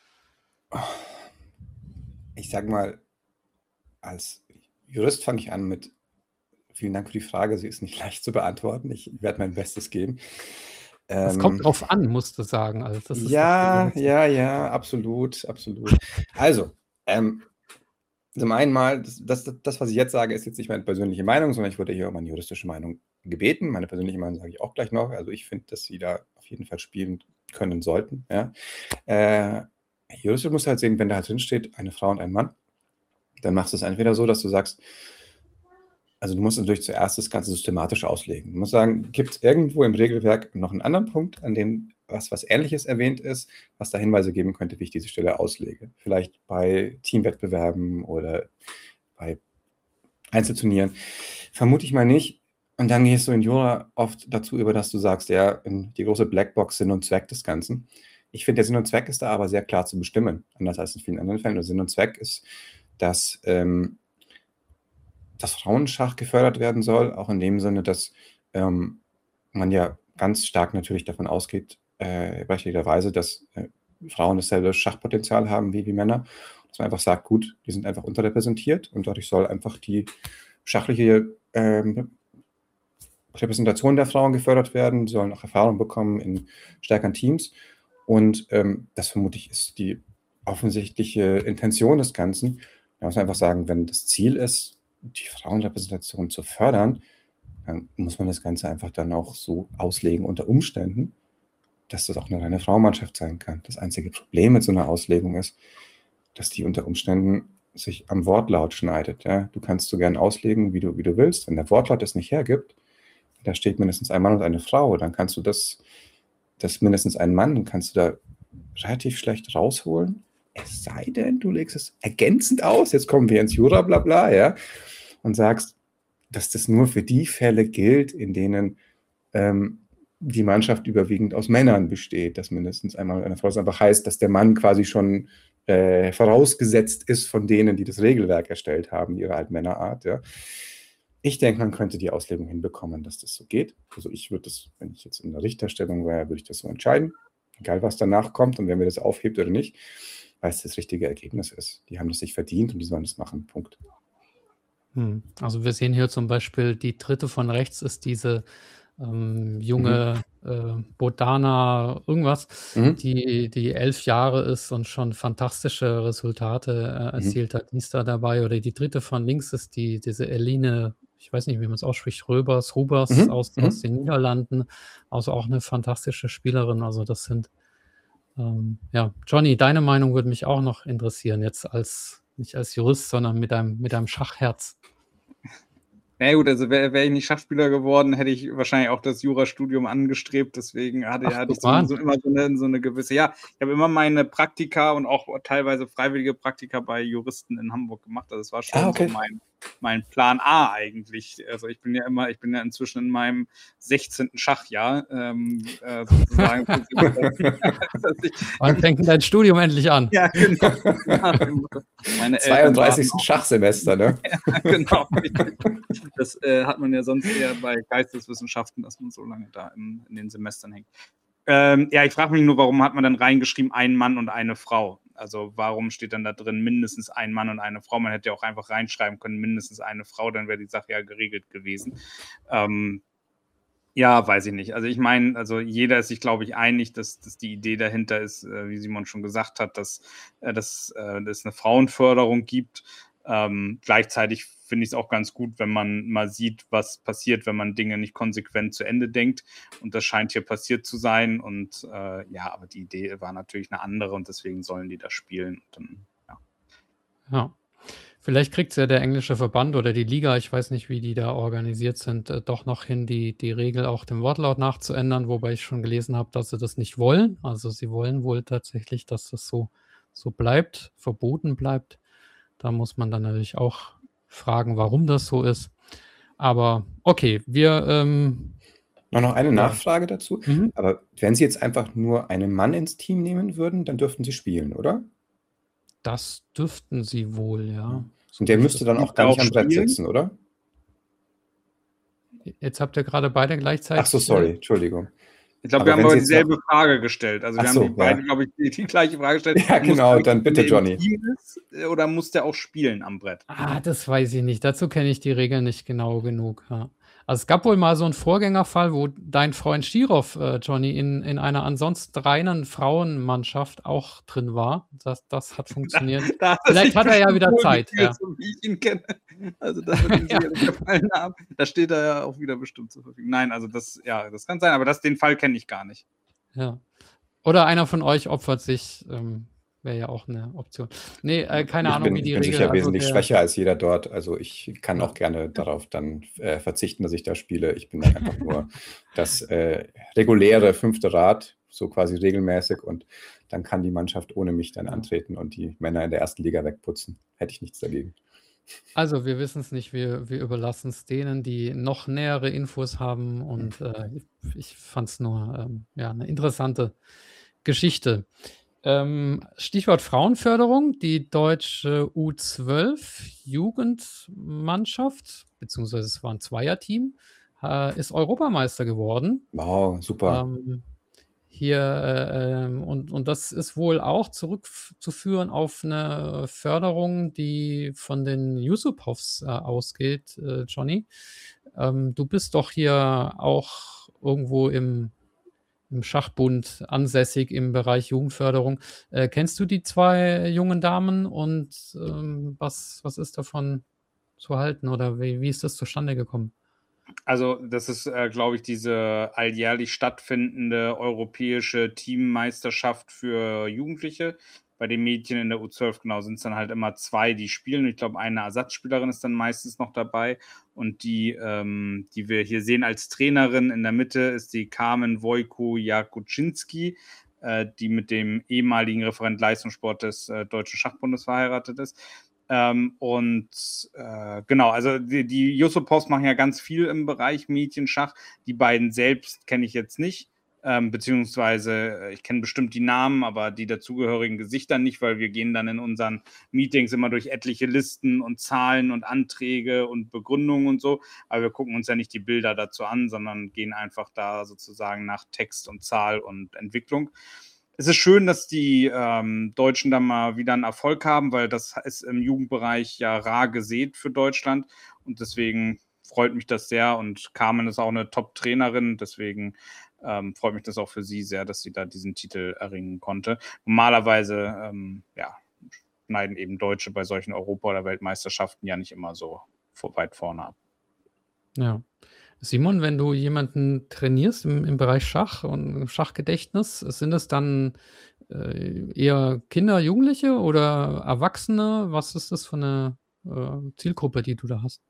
Ich sag mal, als Jurist fange ich an mit, vielen Dank für die Frage, sie ist nicht leicht zu beantworten, ich werde mein Bestes geben. Es Ähm, kommt drauf an, musst du sagen. Also das ist ja, das ja, ja, absolut, absolut. Also, ähm, zum einen mal, das, das, das, was ich jetzt sage, ist jetzt nicht meine persönliche Meinung, sondern ich wurde hier um eine juristische Meinung gebeten. Meine persönliche Meinung sage ich auch gleich noch. Also ich finde, dass sie da auf jeden Fall spielen können sollten. Ja. Äh, juristisch musst du halt sehen, wenn da halt drin steht, eine Frau und ein Mann, dann machst du es entweder so, dass du sagst, also du musst natürlich zuerst das Ganze systematisch auslegen. Du musst sagen, gibt es irgendwo im Regelwerk noch einen anderen Punkt, an dem was, was Ähnliches erwähnt ist, was da Hinweise geben könnte, wie ich diese Stelle auslege. Vielleicht bei Teamwettbewerben oder bei Einzelturnieren. Vermute ich mal nicht. Und dann gehst du in Jura oft dazu über, dass du sagst, ja, die große Blackbox, Sinn und Zweck des Ganzen. Ich finde, der Sinn und Zweck ist da aber sehr klar zu bestimmen, anders als in vielen anderen Fällen. Der Sinn und Zweck ist, dass ähm, das Frauenschach gefördert werden soll, auch in dem Sinne, dass ähm, man ja ganz stark natürlich davon ausgeht, äh, berechtigterweise, dass äh, Frauen dasselbe Schachpotenzial haben wie, wie Männer. Dass man einfach sagt, gut, die sind einfach unterrepräsentiert und dadurch soll einfach die schachliche ähm, Repräsentation der Frauen gefördert werden, die sollen auch Erfahrung bekommen in stärkeren Teams. Und ähm, das vermutlich ist die offensichtliche Intention des Ganzen. Da muss man einfach sagen, wenn das Ziel ist, die Frauenrepräsentation zu fördern, dann muss man das Ganze einfach dann auch so auslegen unter Umständen, dass das auch eine reine Frauenmannschaft sein kann. Das einzige Problem mit so einer Auslegung ist, dass die unter Umständen sich am Wortlaut schneidet. Ja? Du kannst so gern auslegen, wie du, wie du willst. Wenn der Wortlaut es nicht hergibt, da steht mindestens ein Mann und eine Frau, dann kannst du das, das mindestens ein Mann, dann kannst du da relativ schlecht rausholen. Es sei denn, du legst es ergänzend aus, jetzt kommen wir ins Jura, bla bla, ja, und sagst, dass das nur für die Fälle gilt, in denen ähm, die Mannschaft überwiegend aus Männern besteht, dass mindestens einmal eine Frau, das einfach heißt, dass der Mann quasi schon äh, vorausgesetzt ist von denen, die das Regelwerk erstellt haben, ihre Altmännerart, ja. Ich denke, man könnte die Auslegung hinbekommen, dass das so geht. Also ich würde das, wenn ich jetzt in der Richterstellung wäre, würde ich das so entscheiden. Egal, was danach kommt und wer mir das aufhebt oder nicht, weil es das richtige Ergebnis ist. Die haben das sich verdient und die sollen das machen. Punkt. Hm. Also wir sehen hier zum Beispiel, die dritte von rechts ist diese ähm, junge mhm. äh, Bodana irgendwas, mhm. die, die elf Jahre ist und schon fantastische Resultate äh, erzielt mhm. hat. Die ist da dabei. Oder die dritte von links ist die diese Eline, ich weiß nicht, wie man es ausspricht, Röbers, Rubers Mhm. aus, Mhm. aus den Niederlanden. Also auch eine fantastische Spielerin. Also das sind, ähm, ja, Johnny, deine Meinung würde mich auch noch interessieren, jetzt als, nicht als Jurist, sondern mit einem, mit einem Schachherz. Na ja, gut, also wäre wär ich nicht Schachspieler geworden, hätte ich wahrscheinlich auch das Jurastudium angestrebt. Deswegen hatte, Ach, hatte ich guck mal so, so immer so eine, so eine gewisse, ja, ich habe immer meine Praktika und auch teilweise freiwillige Praktika bei Juristen in Hamburg gemacht. Also das war schon Ah, okay. so mein, mein Plan A eigentlich. Also ich bin ja immer, ich bin ja inzwischen in meinem sechzehnten Schachjahr, ähm, äh, sozusagen. dass ich, Wann fängt denn dein Studium endlich an? ja, genau. Meine Eltern zweiunddreißigsten waren auch- Schachsemester, ne? Ja, genau. Das äh, hat man ja sonst eher bei Geisteswissenschaften, dass man so lange da in, in den Semestern hängt. Ähm, ja, ich frage mich nur, warum hat man dann reingeschrieben, ein Mann und eine Frau? Also warum steht dann da drin mindestens ein Mann und eine Frau? Man hätte ja auch einfach reinschreiben können, mindestens eine Frau, dann wäre die Sache ja geregelt gewesen. Ähm, ja, weiß ich nicht. Also ich meine, also jeder ist sich, glaube ich, einig, dass, dass die Idee dahinter ist, äh, wie Simon schon gesagt hat, dass, äh, dass, äh, dass es eine Frauenförderung gibt. Ähm, gleichzeitig finde ich es auch ganz gut, wenn man mal sieht, was passiert, wenn man Dinge nicht konsequent zu Ende denkt. Und das scheint hier passiert zu sein. Und äh, ja, aber die Idee war natürlich eine andere und deswegen sollen die da spielen. Und dann, ja. Ja. Vielleicht kriegt es ja der englische Verband oder die Liga, ich weiß nicht, wie die da organisiert sind, äh, doch noch hin, die, die Regel auch dem Wortlaut nachzuändern, wobei ich schon gelesen habe, dass sie das nicht wollen. Also sie wollen wohl tatsächlich, dass das so, so bleibt, verboten bleibt. Da muss man dann natürlich auch fragen, warum das so ist. Aber okay, wir ähm, Noch, noch eine Ja. Nachfrage dazu. Mhm. Aber wenn Sie jetzt einfach nur einen Mann ins Team nehmen würden, dann dürften Sie spielen, oder? das dürften sie wohl, ja. Und der So müsste ist dann Dürfte auch gar nicht auch am Brett spielen? sitzen, oder? es. Jetzt habt ihr gerade beide gleichzeitig. Ach so, sorry, Entschuldigung. Ich glaube, Aber wir haben wenn aber Sie jetzt dieselbe noch- Frage gestellt. Also wir Ach haben so, die beide, ja. glaube ich, die, die gleiche Frage gestellt. Ja, Muss genau, der, dann bitte, wenn der im Johnny. Team ist, äh, oder muss der auch spielen am Brett? Ah, das weiß ich nicht. Dazu kenne ich die Regeln nicht genau genug. Ja. Also es gab wohl mal so einen Vorgängerfall, wo dein Freund Schirov, äh, Johnny, in, in einer ansonsten reinen Frauenmannschaft auch drin war. Das, das hat funktioniert. Da hat Vielleicht sich hat er ja bestimmt wieder wohl Zeit, gefühlt, ja. So wie ich ihn kenne. Also das wird ihm Ja. sicherlich gefallen haben. Da steht er ja auch wieder bestimmt zur Verfügung. Nein, also das, ja, das kann sein, aber das, den Fall kenne ich gar nicht. Ja. Oder einer von euch opfert sich, ähm, wäre ja auch eine Option. Nee, äh, keine Ich Ahnung, bin, wie die ich bin Regel sicher also wesentlich der, schwächer als jeder dort. Also ich kann Ja. auch gerne darauf dann äh, verzichten, dass ich da spiele. Ich bin dann einfach nur das äh, reguläre fünfte Rad, so quasi regelmäßig. Und dann kann die Mannschaft ohne mich dann Ja. antreten und die Männer in der ersten Liga wegputzen. Hätte ich nichts dagegen. Also wir wissen es nicht, wir, wir überlassen es denen, die noch nähere Infos haben und äh, ich, ich fand es nur ähm, ja, eine interessante Geschichte. Ähm, Stichwort Frauenförderung, die deutsche U zwölf Jugendmannschaft, beziehungsweise es war ein Zweierteam, äh, ist Europameister geworden. Wow, super. Ähm, hier, äh, ähm, und und das ist wohl auch zurückzuführen auf eine Förderung, die von den Yusupov äh, ausgeht, äh, Johnny. Ähm, du bist doch hier auch irgendwo im im Schachbund ansässig im Bereich Jugendförderung. Äh, kennst du die zwei jungen Damen und, ähm, was was ist davon zu halten oder wie wie ist das zustande gekommen? Also, das ist, äh, glaube ich, diese alljährlich stattfindende europäische Teammeisterschaft für Jugendliche. Bei den Mädchen in der U zwölf, genau, sind es dann halt immer zwei, die spielen. Ich glaube, eine Ersatzspielerin ist dann meistens noch dabei. Und die, ähm, die wir hier sehen als Trainerin in der Mitte, ist die Carmen Wojko-Jakuczynski, äh, die mit dem ehemaligen Referent Leistungssport des äh, Deutschen Schachbundes verheiratet ist. Ähm, und äh, genau, also die, die Yusupos machen ja ganz viel im Bereich Mädchenschach. Die beiden selbst kenne ich jetzt nicht, ähm, beziehungsweise äh, ich kenne bestimmt die Namen, aber die dazugehörigen Gesichter nicht, weil wir gehen dann in unseren Meetings immer durch etliche Listen und Zahlen und Anträge und Begründungen und so. Aber wir gucken uns ja nicht die Bilder dazu an, sondern gehen einfach da sozusagen nach Text und Zahl und Entwicklung. Es ist schön, dass die ähm, Deutschen da mal wieder einen Erfolg haben, weil das ist im Jugendbereich ja rar gesät für Deutschland und deswegen freut mich das sehr und Carmen ist auch eine Top-Trainerin, deswegen ähm, freut mich das auch für sie sehr, dass sie da diesen Titel erringen konnte. Normalerweise ähm, ja, schneiden eben Deutsche bei solchen Europa- oder Weltmeisterschaften ja nicht immer so vor, weit vorne ab. Ja. Simon, wenn du jemanden trainierst im im Bereich Schach und Schachgedächtnis, sind es dann, äh, eher Kinder, Jugendliche oder Erwachsene? Was ist das für eine äh, Zielgruppe, die du da hast?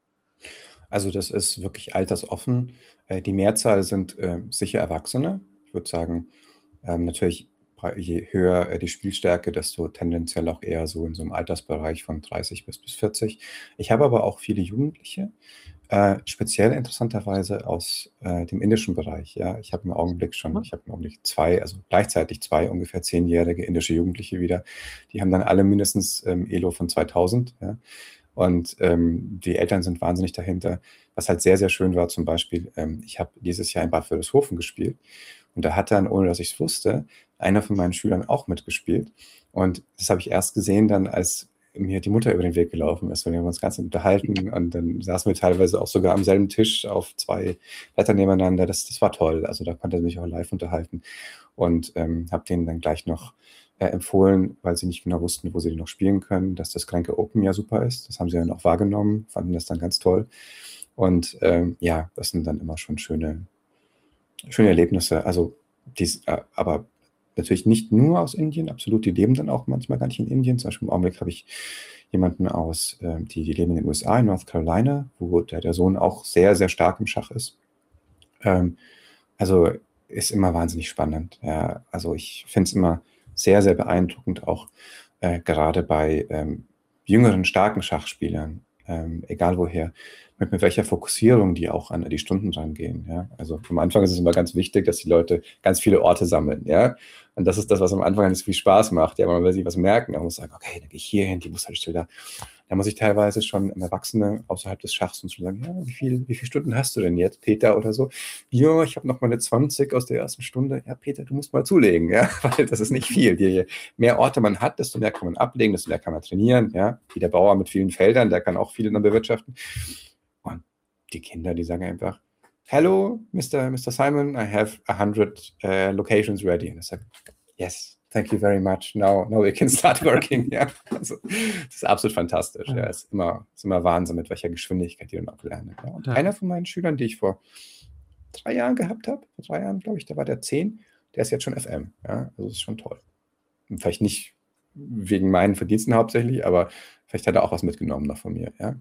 Also das ist wirklich altersoffen. Äh, die Mehrzahl sind äh, sicher Erwachsene. Ich würde sagen, ähm, natürlich, brei- je höher äh, die Spielstärke, desto tendenziell auch eher so in so einem Altersbereich von dreißig bis, bis vierzig. Ich habe aber auch viele Jugendliche, äh, speziell interessanterweise aus äh, dem indischen Bereich. Ja, ich habe im Augenblick schon, Mhm. ich habe im Augenblick zwei, also gleichzeitig zwei ungefähr zehnjährige indische Jugendliche wieder. Die haben dann alle mindestens ähm, Elo von zweitausend. Ja. Und ähm, die Eltern sind wahnsinnig dahinter. Was halt sehr, sehr schön war, zum Beispiel, ähm, ich habe dieses Jahr in Bad Wörishofen gespielt und da hat dann, ohne dass ich es wusste, einer von meinen Schülern auch mitgespielt. Und das habe ich erst gesehen dann, als mir die Mutter über den Weg gelaufen ist, weil wir haben uns ganz unterhalten und dann saßen wir teilweise auch sogar am selben Tisch auf zwei Blättern nebeneinander. Das, das war toll. Also da konnte er mich auch live unterhalten und ähm, habe denen dann gleich noch äh, empfohlen, weil sie nicht genau wussten, wo sie den noch spielen können, dass das Grenke Open ja super ist. Das haben sie dann auch wahrgenommen, fanden das dann ganz toll. Und ähm, ja, das sind dann immer schon schöne, schöne Erlebnisse. Also dies, äh, aber natürlich nicht nur aus Indien, absolut, die leben dann auch manchmal gar nicht in Indien. Zum Beispiel im Augenblick habe ich jemanden aus, äh, die, die leben in den U S A, in North Carolina, wo der, der Sohn auch sehr, sehr stark im Schach ist. Ähm, also ist immer wahnsinnig spannend. Ja. Also ich finde es immer sehr, sehr beeindruckend, auch äh, gerade bei ähm, jüngeren, starken Schachspielern, ähm, egal woher, mit, mit welcher Fokussierung die auch an die Stunden rangehen. Ja? Also am Anfang ist es immer ganz wichtig, dass die Leute ganz viele Orte sammeln. Ja? Und das ist das, was am Anfang ganz viel Spaß macht. Ja? Man will sich was merken. Man muss sagen, okay, dann gehe ich hier hin, die Bushaltestelle da. Da muss ich teilweise schon im Erwachsene außerhalb des Schachs und schon sagen, ja, wie, viel, wie viele Stunden hast du denn jetzt, Peter, oder so? Ja, ich habe noch mal eine zwanzig aus der ersten Stunde. Ja, Peter, du musst mal zulegen, ja, weil das ist nicht viel. Je mehr Orte man hat, desto mehr kann man ablegen, desto mehr kann man trainieren, ja. Wie der Bauer mit vielen Feldern, der kann auch viele dann bewirtschaften. Und die Kinder, die sagen einfach, Hello, Mister Mister Simon, I have a hundred uh, locations ready. Und ich sage, yes, thank you very much. Now, now we can start working. Ja, also, das ist absolut fantastisch. Ja, es ist immer, ist immer Wahnsinn, mit welcher Geschwindigkeit die dann auch lernen. Ja. Und Ja. einer von meinen Schülern, die ich vor drei Jahren gehabt habe, vor drei Jahren, glaube ich, da war der zehn, der ist jetzt schon F M. Ja, also das ist schon toll. Und vielleicht nicht wegen meinen Verdiensten hauptsächlich, aber vielleicht hat er auch was mitgenommen noch von mir. Ja.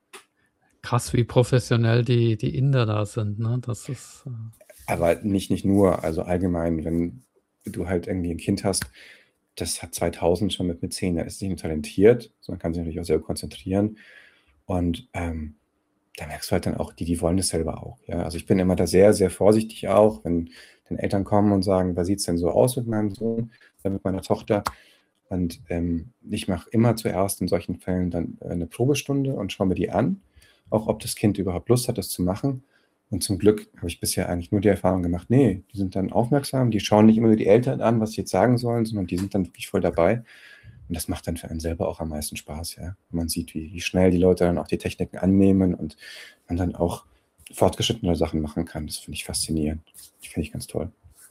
Krass, wie professionell die die Inder da sind, ne? Das ist, äh Aber nicht, nicht nur, also allgemein, wenn du halt irgendwie ein Kind hast, das hat zweitausend schon mit, mit zehn, da ist nicht nur talentiert, sondern kann sich natürlich auch sehr gut konzentrieren. Und ähm, da merkst du halt dann auch, die, die wollen das selber auch. Ja? Also ich bin immer da sehr, sehr vorsichtig auch, wenn dann Eltern kommen und sagen, was sieht es denn so aus mit meinem Sohn, äh, mit meiner Tochter? Und ähm, ich mache immer zuerst in solchen Fällen dann äh, eine Probestunde und schaue mir die an, auch ob das Kind überhaupt Lust hat, das zu machen. Und zum Glück habe ich bisher eigentlich nur die Erfahrung gemacht, nee, die sind dann aufmerksam, die schauen nicht immer nur die Eltern an, was sie jetzt sagen sollen, sondern die sind dann wirklich voll dabei. Und das macht dann für einen selber auch am meisten Spaß, ja. Wenn man sieht, wie, wie schnell die Leute dann auch die Techniken annehmen und man dann auch fortgeschrittene Sachen machen kann. Das finde ich faszinierend. Das finde ich ganz toll.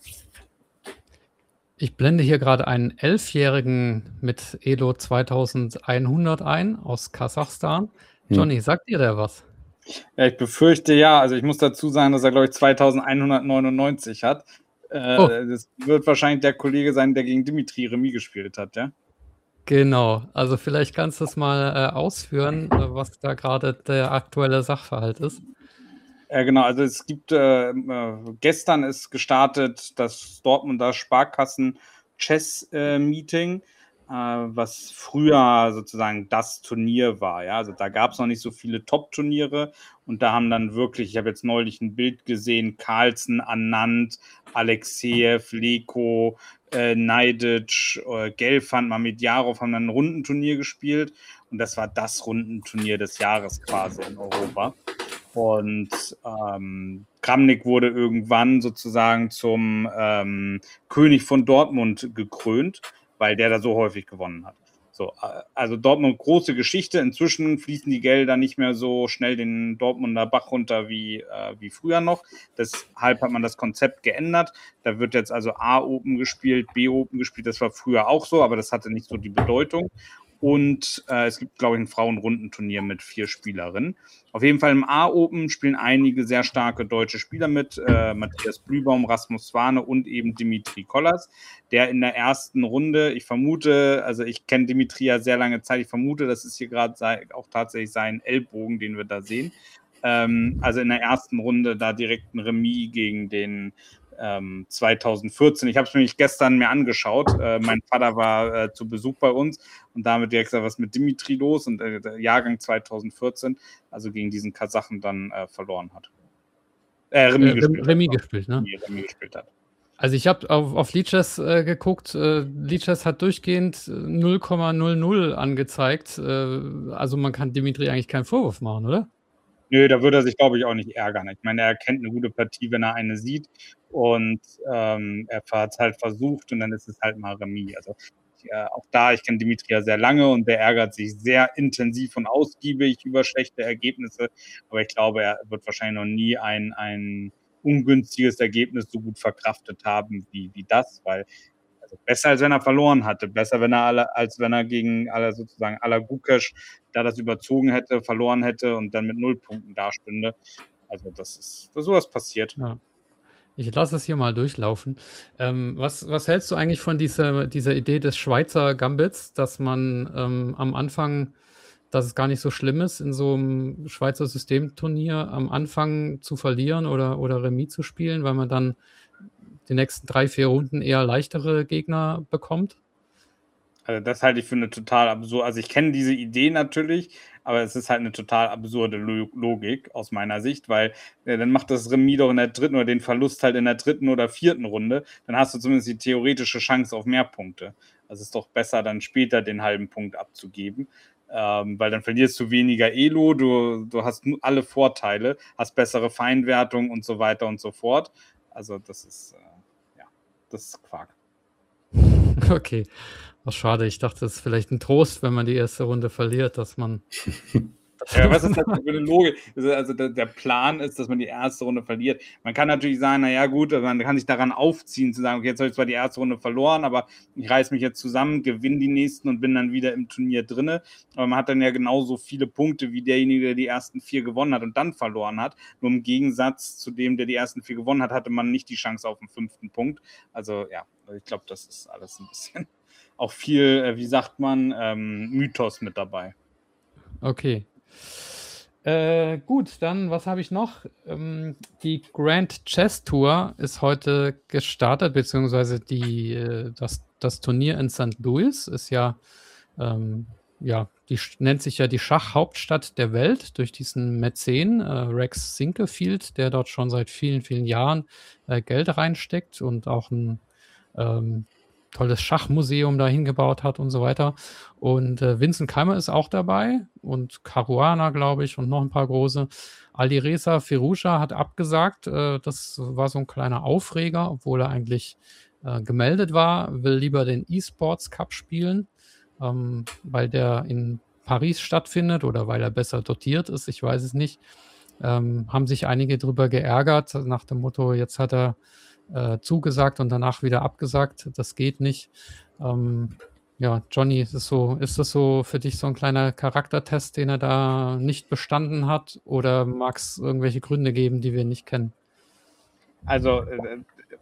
Ich blende hier gerade einen Elfjährigen mit Elo zweitausendeinhundert ein aus Kasachstan. Hm. Johnny, sagt dir der was? Ja, ich befürchte ja. Also ich muss dazu sagen, dass er, glaube ich, zweitausendeinhundertneunundneunzig hat. Äh, Oh. Das wird wahrscheinlich der Kollege sein, der gegen Dimitri Remis gespielt hat, ja? Genau. Also vielleicht kannst du es mal äh, ausführen, äh, was da gerade der aktuelle Sachverhalt ist. Ja, genau. Also es gibt, äh, äh, gestern ist gestartet das Dortmunder Sparkassen Chess äh, Meeting, äh, was früher sozusagen das Turnier war. Ja, also da gab es noch nicht so viele Top-Turniere und da haben dann wirklich, ich habe jetzt neulich ein Bild gesehen, Carlsen, Anand, Alexejew, Leko, äh, Neidic, äh, Gelfand, Mamedjarov haben dann ein Rundenturnier gespielt und das war das Rundenturnier des Jahres quasi in Europa. Und ähm, Kramnik wurde irgendwann sozusagen zum ähm, König von Dortmund gekrönt, weil der da so häufig gewonnen hat. So, äh, also Dortmund, große Geschichte. Inzwischen fließen die Gelder nicht mehr so schnell den Dortmunder Bach runter wie, äh, wie früher noch. Deshalb hat man das Konzept geändert. Da wird jetzt also A-Open gespielt, B-Open gespielt. Das war früher auch so, aber das hatte nicht so die Bedeutung. Und äh, es gibt, glaube ich, ein Frauenrundenturnier mit vier Spielerinnen. Auf jeden Fall im A-Open spielen einige sehr starke deutsche Spieler mit. Äh, Matthias Blübaum, Rasmus Swane und eben Dimitri Kollas, der in der ersten Runde, ich vermute, also ich kenne Dimitri ja sehr lange Zeit, ich vermute, das ist hier gerade auch tatsächlich sein Ellbogen, den wir da sehen. Ähm, also in der ersten Runde da direkt ein Remis gegen den Ähm, zweitausendvierzehn. Ich habe es nämlich gestern mir angeschaut. Äh, mein Vater war äh, zu Besuch bei uns und damit direkt gesagt, was ist mit Dimitri los? Und äh, der Jahrgang zweitausendvierzehn, also gegen diesen Kasachen dann äh, verloren hat. Äh, Remis Äh, gespielt Remis hat. gespielt, ne? Remis, Remis gespielt hat. Also ich habe auf, auf Lichess äh, geguckt. Äh, Lichess hat durchgehend null Komma null null angezeigt. Äh, also man kann Dimitri eigentlich keinen Vorwurf machen, oder? Nö, da würde er sich, glaube ich, auch nicht ärgern. Ich meine, er kennt eine gute Partie, wenn er eine sieht und ähm, er hat es halt versucht und dann ist es halt mal Remis. Also äh, auch da, ich kenne Dimitri ja sehr lange und der ärgert sich sehr intensiv und ausgiebig über schlechte Ergebnisse, aber ich glaube, er wird wahrscheinlich noch nie ein, ein ungünstiges Ergebnis so gut verkraftet haben wie, wie das, weil also besser, als wenn er verloren hatte. Besser, wenn er alle, als wenn er gegen alle sozusagen aller Gukesh da das überzogen hätte, verloren hätte und dann mit null Punkten dastünde. Also das ist, das ist sowas passiert. Ja. Ich lasse es hier mal durchlaufen. Ähm, was, was hältst du eigentlich von dieser, dieser Idee des Schweizer Gambits, dass man ähm, am Anfang, dass es gar nicht so schlimm ist, in so einem Schweizer Systemturnier am Anfang zu verlieren oder, oder Remis zu spielen, weil man dann die nächsten drei, vier Runden eher leichtere Gegner bekommt? Also das halte ich für eine total absurde, also ich kenne diese Idee natürlich, aber es ist halt eine total absurde Lo- Logik aus meiner Sicht, weil äh, dann macht das Remis doch in der dritten oder den Verlust halt in der dritten oder vierten Runde, dann hast du zumindest die theoretische Chance auf mehr Punkte. Also es ist doch besser, dann später den halben Punkt abzugeben, ähm, weil dann verlierst du weniger Elo, du, du hast nu- alle Vorteile, hast bessere Feinwertung und so weiter und so fort. Also das ist, äh, ja, das ist Quark. Okay. Ach, schade. Ich dachte, es ist vielleicht ein Trost, wenn man die erste Runde verliert, dass man. Ja, was ist das für eine Logik? Also der, der Plan ist, dass man die erste Runde verliert. Man kann natürlich sagen, naja gut, man kann sich daran aufziehen, zu sagen, okay, jetzt habe ich zwar die erste Runde verloren, aber ich reiße mich jetzt zusammen, gewinne die nächsten und bin dann wieder im Turnier drinne. Aber man hat dann ja genauso viele Punkte wie derjenige, der die ersten vier gewonnen hat und dann verloren hat. Nur im Gegensatz zu dem, der die ersten vier gewonnen hat, hatte man nicht die Chance auf den fünften Punkt. Also ja, ich glaube, das ist alles ein bisschen auch viel, äh, wie sagt man, ähm, Mythos mit dabei. Okay. Äh, gut, dann, was habe ich noch? Ähm, die Grand Chess Tour ist heute gestartet, beziehungsweise die, äh, das, das Turnier in Sankt Louis ist ja, ähm, ja, die sch- nennt sich ja die Schachhauptstadt der Welt durch diesen Mäzen, äh, Rex Sinquefield, der dort schon seit vielen, vielen Jahren äh, Geld reinsteckt und auch ein, ähm, tolles Schachmuseum da hingebaut hat und so weiter. Und äh, Vincent Keimer ist auch dabei und Caruana, glaube ich, und noch ein paar große. Alireza Firouzja hat abgesagt. Äh, das war so ein kleiner Aufreger, obwohl er eigentlich äh, gemeldet war, will lieber den E-Sports Cup spielen, ähm, weil der in Paris stattfindet oder weil er besser dotiert ist, ich weiß es nicht. Ähm, haben sich einige drüber geärgert, nach dem Motto, jetzt hat er äh, zugesagt und danach wieder abgesagt. Das geht nicht. Ähm, ja, Johnny, ist es so, ist das so für dich so ein kleiner Charaktertest, den er da nicht bestanden hat? Oder mag es irgendwelche Gründe geben, die wir nicht kennen? Also, äh,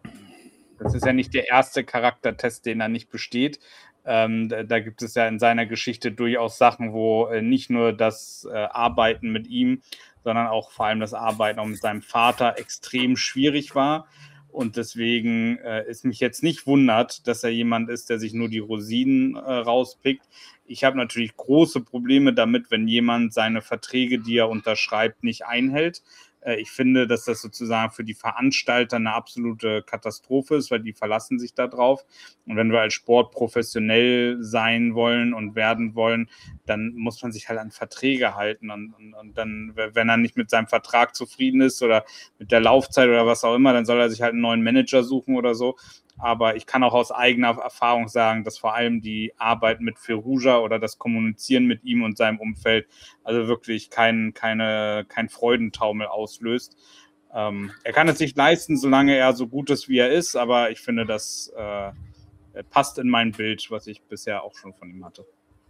das ist ja nicht der erste Charaktertest, den er nicht besteht. Ähm, da, da gibt es ja in seiner Geschichte durchaus Sachen, wo äh, nicht nur das äh, Arbeiten mit ihm, sondern auch vor allem das Arbeiten auch mit seinem Vater extrem schwierig war. Und deswegen äh, es mich jetzt nicht wundert, dass er jemand ist, der sich nur die Rosinen äh, rauspickt. Ich habe natürlich große Probleme damit, wenn jemand seine Verträge, die er unterschreibt, nicht einhält. Äh, ich finde, dass das sozusagen für die Veranstalter eine absolute Katastrophe ist, weil die verlassen sich da drauf. Und wenn wir als Sport professionell sein wollen und werden wollen, dann muss man sich halt an Verträge halten. Und, und, und dann, wenn er nicht mit seinem Vertrag zufrieden ist oder mit der Laufzeit oder was auch immer, dann soll er sich halt einen neuen Manager suchen oder so. Aber ich kann auch aus eigener Erfahrung sagen, dass vor allem die Arbeit mit Firouzja oder das Kommunizieren mit ihm und seinem Umfeld also wirklich kein, keine, kein Freudentaumel auslöst. Ähm, er kann es sich leisten, solange er so gut ist, wie er ist, aber ich finde, das äh, passt in mein Bild, was ich bisher auch schon von ihm hatte.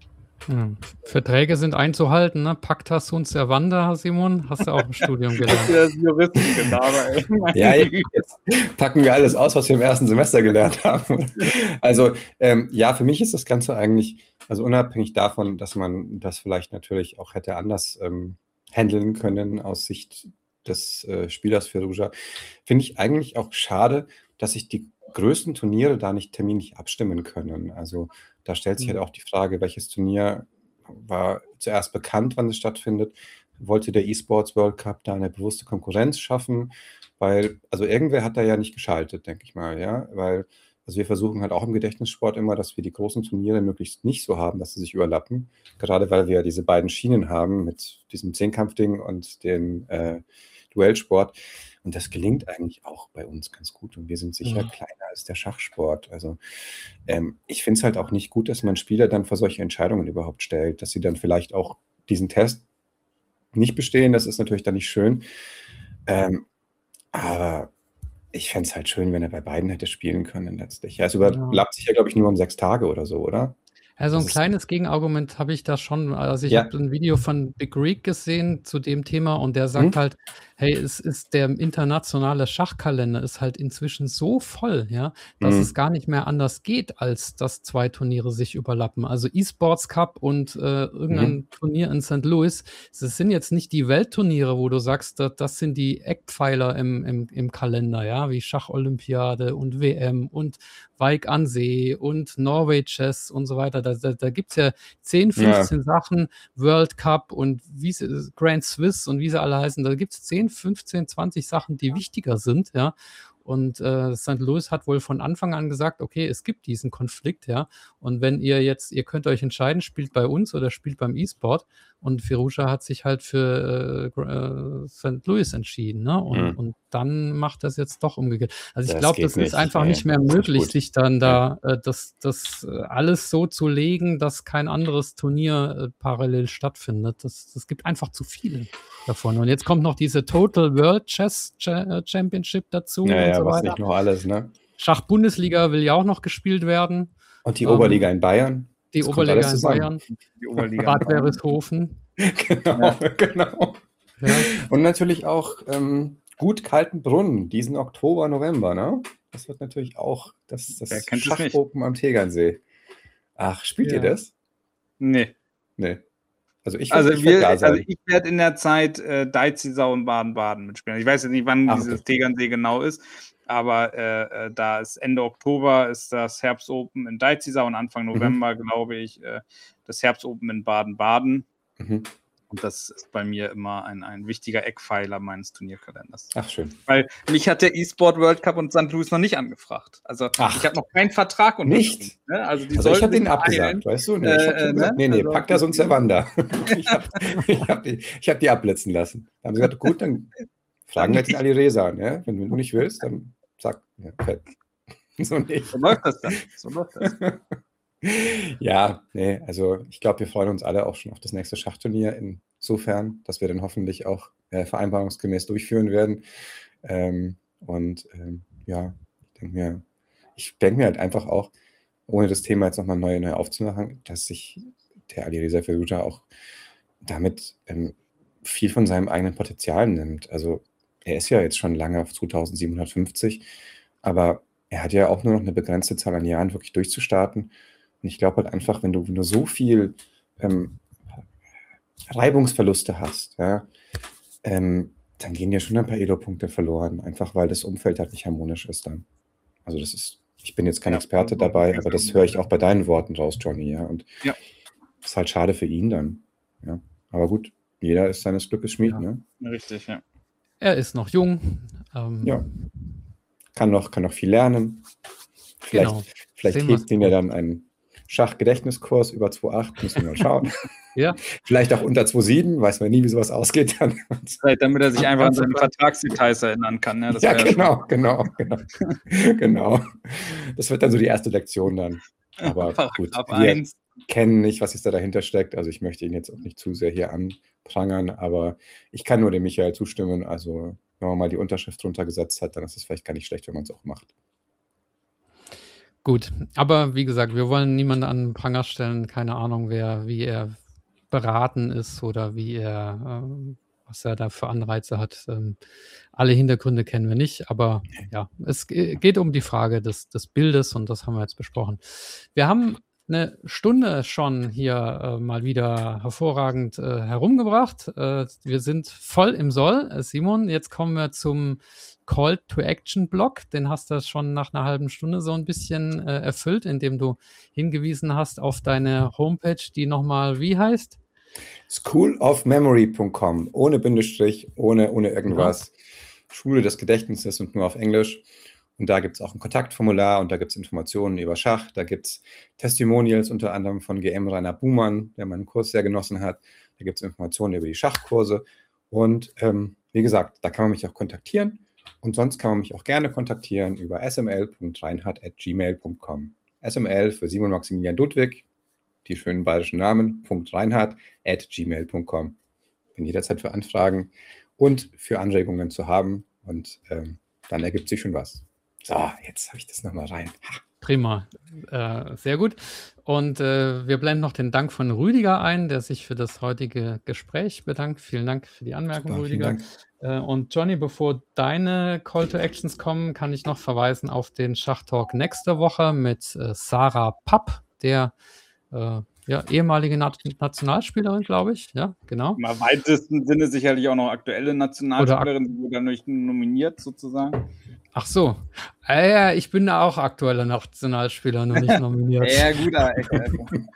Hm. Verträge sind einzuhalten, ne? Pacta sunt servanda, Simon, hast du auch im Studium gelernt. Das ist Juristen, genau. Ja, jetzt packen wir alles aus, was wir im ersten Semester gelernt haben. Also ähm, ja, für mich ist das Ganze eigentlich, also unabhängig davon, dass man das vielleicht natürlich auch hätte anders ähm, handeln können aus Sicht des äh, Spielers Firouzja, finde ich eigentlich auch schade, dass sich die größten Turniere da nicht terminlich abstimmen können. Also da stellt sich halt auch die Frage, welches Turnier war zuerst bekannt, wann es stattfindet. Wollte der E-Sports World Cup da eine bewusste Konkurrenz schaffen? Weil, also irgendwer hat da ja nicht geschaltet, denke ich mal, ja, weil, also wir versuchen halt auch im Gedächtnissport immer, dass wir die großen Turniere möglichst nicht so haben, dass sie sich überlappen, gerade weil wir diese beiden Schienen haben mit diesem Zehnkampfding und dem äh, Duellsport. Und das gelingt eigentlich auch bei uns ganz gut. Und wir sind sicher Ja. kleiner als der Schachsport. Also ähm, ich finde es halt auch nicht gut, dass man Spieler dann vor solche Entscheidungen überhaupt stellt, dass sie dann vielleicht auch diesen Test nicht bestehen. Das ist natürlich dann nicht schön. Ähm, aber ich fände es halt schön, wenn er bei beiden hätte spielen können letztlich. Ja, es überlappt sich ja, glaube ich, nur um sechs Tage oder so, oder? Also ein Das ist- kleines Gegenargument habe ich da schon. Also ich Ja. habe ein Video von Big Greek gesehen zu dem Thema und der sagt Hm? halt, hey, es ist der internationale Schachkalender ist halt inzwischen so voll, ja, dass Hm. es gar nicht mehr anders geht, als dass zwei Turniere sich überlappen. Also E-Sports Cup und äh, irgendein Turnier in Sankt Louis, das sind jetzt nicht die Weltturniere, wo du sagst, das, das sind die Eckpfeiler im, im, im Kalender, ja, wie Schacholympiade und W M und Wijk an See und Norway Chess und so weiter. Da, da, da gibt es ja zehn, fünfzehn Sachen, World Cup und wie sie, Grand Swiss und wie sie alle heißen. Da gibt es zehn, fünfzehn, zwanzig Sachen, die wichtiger sind, ja. Und äh, Sankt Louis hat wohl von Anfang an gesagt, okay, es gibt diesen Konflikt, ja. Und wenn ihr jetzt, ihr könnt euch entscheiden, spielt bei uns oder spielt beim E-Sport. Und Firouzja hat sich halt für äh, äh, Sankt Louis entschieden, ne? Und, Mhm. und dann macht das jetzt doch umgekehrt. Also ich Das glaube, geht das nicht, ist einfach nee, nicht mehr das ist nicht möglich, gut. sich dann da äh, das, das äh, alles so zu legen, dass kein anderes Turnier äh, parallel stattfindet. Das, das gibt einfach zu viele davon. Und jetzt kommt noch diese Total World Chess Cha- äh, Championship dazu Ja, und ja, so was weiter. nicht noch alles, ne? Schach-Bundesliga will ja auch noch gespielt werden. Und die Ähm, Oberliga in Bayern. Die Das kommt Oberliga alles in zusammen. Bayern, Die Oberliga. Bad Bereshofen. Genau, genau. Ja. Und natürlich auch ähm, gut Kaltenbrunn, diesen Oktober, November, ne? Das wird natürlich auch das, Wer das kennt es nicht? Schachopen am Tegernsee. Ach, spielt Ja. ihr das? Nee. Nee. Also ich Also, werd- ich werd wir, da also sein. ich werde in der Zeit äh, Deizisau und Baden-Baden mitspielen. Ich weiß jetzt nicht, wann Ah, dieses okay. Tegernsee genau ist, aber äh, äh, da ist Ende Oktober ist das Herbstopen in Deizisau und Anfang November, glaube ich, äh, das Herbstopen in Baden-Baden. Mhm. Und das ist bei mir immer ein, ein wichtiger Eckpfeiler meines Turnierkalenders. Ach, schön. Weil mich hat der E-Sport World Cup und Sankt Louis noch nicht angefragt. Also Ach. ich habe noch keinen Vertrag unterschrieben. Nicht? Ne? Also, die Also ich sollten habe den sich abgesagt, beeilen. weißt du? Nee, ich habe Äh, schon gesagt, ne? nee, nee, Also- packt das uns der Wander. Ich habe ich hab die, ich hab die abblitzen lassen. Da haben sie gesagt, gut, dann fragen wir jetzt den Ali Reza. Ne? Wenn du nicht willst, dann sag. Ja, fett. So nicht. So läuft das dann. So läuft das. Ja, nee, also ich glaube, wir freuen uns alle auch schon auf das nächste Schachturnier, insofern, dass wir dann hoffentlich auch äh, vereinbarungsgemäß durchführen werden. Ähm, und ähm, ja, ich denke mir, ich denke mir halt einfach auch, ohne das Thema jetzt nochmal neu, neu aufzumachen, dass sich der Alireza Firouzja auch damit ähm, viel von seinem eigenen Potenzial nimmt. Also er ist ja jetzt schon lange auf zweitausendsiebenhundertfünfzig, aber er hat ja auch nur noch eine begrenzte Zahl an Jahren wirklich durchzustarten. Und ich glaube halt einfach, wenn du, wenn du so viel ähm, Reibungsverluste hast, ja, ähm, dann gehen dir schon ein paar Elo-Punkte verloren, einfach weil das Umfeld halt nicht harmonisch ist dann. Also das ist, ich bin jetzt kein Ja, Experte also, dabei, das aber das ist- höre ich auch bei deinen Worten raus, Johnny, ja. Und Ja. ist halt schade für ihn dann. Ja. Aber gut, jeder ist seines Glückes Schmied, Ja. ne? Richtig, ja. Er ist noch jung. Ähm, Ja. Kann noch, kann noch viel lernen. Vielleicht, Genau. vielleicht Sehen wir's kriegt ihn ja dann einen Schachgedächtniskurs über zwei Komma acht, müssen wir mal schauen. Ja. Vielleicht auch unter zwei Komma sieben, weiß man nie, wie sowas ausgeht dann. Vielleicht, damit er sich An- einfach an seine anzufangen. Vertragsdetails erinnern kann. Ne? Das Ja, wär- genau, genau, genau. Genau. Das wird dann so die erste Lektion dann. Aber gut, Paragraph wir eins. kennen nicht, was jetzt da dahinter steckt. Also ich möchte ihn jetzt auch nicht zu sehr hier anprangern, aber ich kann nur dem Michael zustimmen. Also wenn man mal die Unterschrift drunter gesetzt hat, dann ist es vielleicht gar nicht schlecht, wenn man es auch macht. Gut, aber wie gesagt, wir wollen niemanden an den Pranger stellen. Keine Ahnung, wer, wie er beraten ist oder wie er, ähm, was er da für Anreize hat. Ähm, alle Hintergründe kennen wir nicht, aber ja, es ge- geht um die Frage des, des Bildes und das haben wir jetzt besprochen. Wir haben eine Stunde schon hier äh, mal wieder hervorragend äh, herumgebracht. Äh, wir sind voll im Soll. Äh, Simon, jetzt kommen wir zum Call-to-Action-Block. Den hast du schon nach einer halben Stunde so ein bisschen äh, erfüllt, indem du hingewiesen hast auf deine Homepage, die nochmal wie heißt? school of memory punkt com, ohne Bindestrich, ohne, ohne irgendwas. Schule des Gedächtnisses und nur auf Englisch. Und da gibt es auch ein Kontaktformular und da gibt es Informationen über Schach. Da gibt es Testimonials unter anderem von G M Rainer Buhmann, der meinen Kurs sehr genossen hat. Da gibt es Informationen über die Schachkurse. Und ähm, wie gesagt, da kann man mich auch kontaktieren. Und sonst kann man mich auch gerne kontaktieren über s m l punkt reinhardt at gmail punkt com. S M L für Simon Maximilian Ludwig, die schönen bayerischen Namen, Punkt Reinhardt at gmail punkt com. Bin jederzeit für Anfragen und für Anregungen zu haben und ähm, dann ergibt sich schon was. So, jetzt habe ich das nochmal rein. Ha. Prima, äh, sehr gut. Und äh, wir blenden noch den Dank von Rüdiger ein, der sich für das heutige Gespräch bedankt. Vielen Dank für die Anmerkung, Super, vielen Rüdiger. Dank. Äh, und Johnny, bevor deine Call to Actions kommen, kann ich noch verweisen auf den Schachtalk nächste Woche mit äh, Sarah Papp, der äh, ja, ehemalige Na Nationalspielerin, glaube ich. Ja, genau. Im weitesten Sinne sicherlich auch noch aktuelle Nationalspielerin, die wurde nicht nominiert sozusagen. Ach so. Äh, ja, ich bin da auch aktueller Nationalspieler, nur nicht nominiert. Ja, guter Ecke.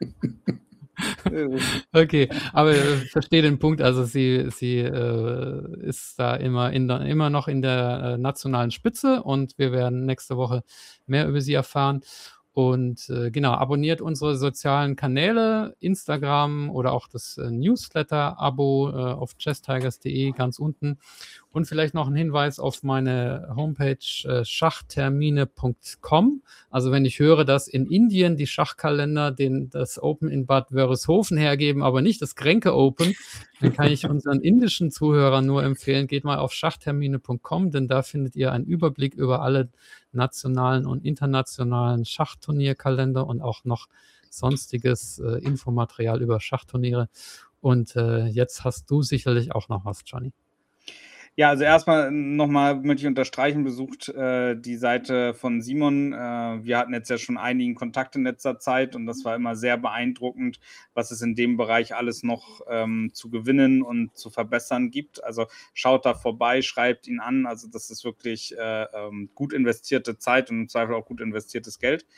Okay, aber ich verstehe den Punkt. Also sie, sie äh, ist da immer, in der, immer noch in der äh, nationalen Spitze und wir werden nächste Woche mehr über sie erfahren. Und äh, genau, abonniert unsere sozialen Kanäle, Instagram oder auch das äh, Newsletter-Abo äh, auf chesstigers punkt de ganz unten. Und vielleicht noch ein Hinweis auf meine Homepage äh, schachtermine punkt com. Also wenn ich höre, dass in Indien die Schachkalender den, das Open in Bad Wörishofen hergeben, aber nicht das Kränke Open, dann kann ich unseren indischen Zuhörern nur empfehlen, geht mal auf schachtermine punkt com, denn da findet ihr einen Überblick über alle nationalen und internationalen Schachturnierkalender und auch noch sonstiges äh, Infomaterial über Schachturniere. Und äh, jetzt hast du sicherlich auch noch was, Johnny. Ja, also erstmal nochmal möchte ich unterstreichen, besucht äh, die Seite von Simon. Äh, wir hatten jetzt ja schon einigen Kontakt in letzter Zeit und das war immer sehr beeindruckend, was es in dem Bereich alles noch ähm, zu gewinnen und zu verbessern gibt. Also schaut da vorbei, schreibt ihn an. Also das ist wirklich äh, ähm, gut investierte Zeit und im Zweifel auch gut investiertes Geld.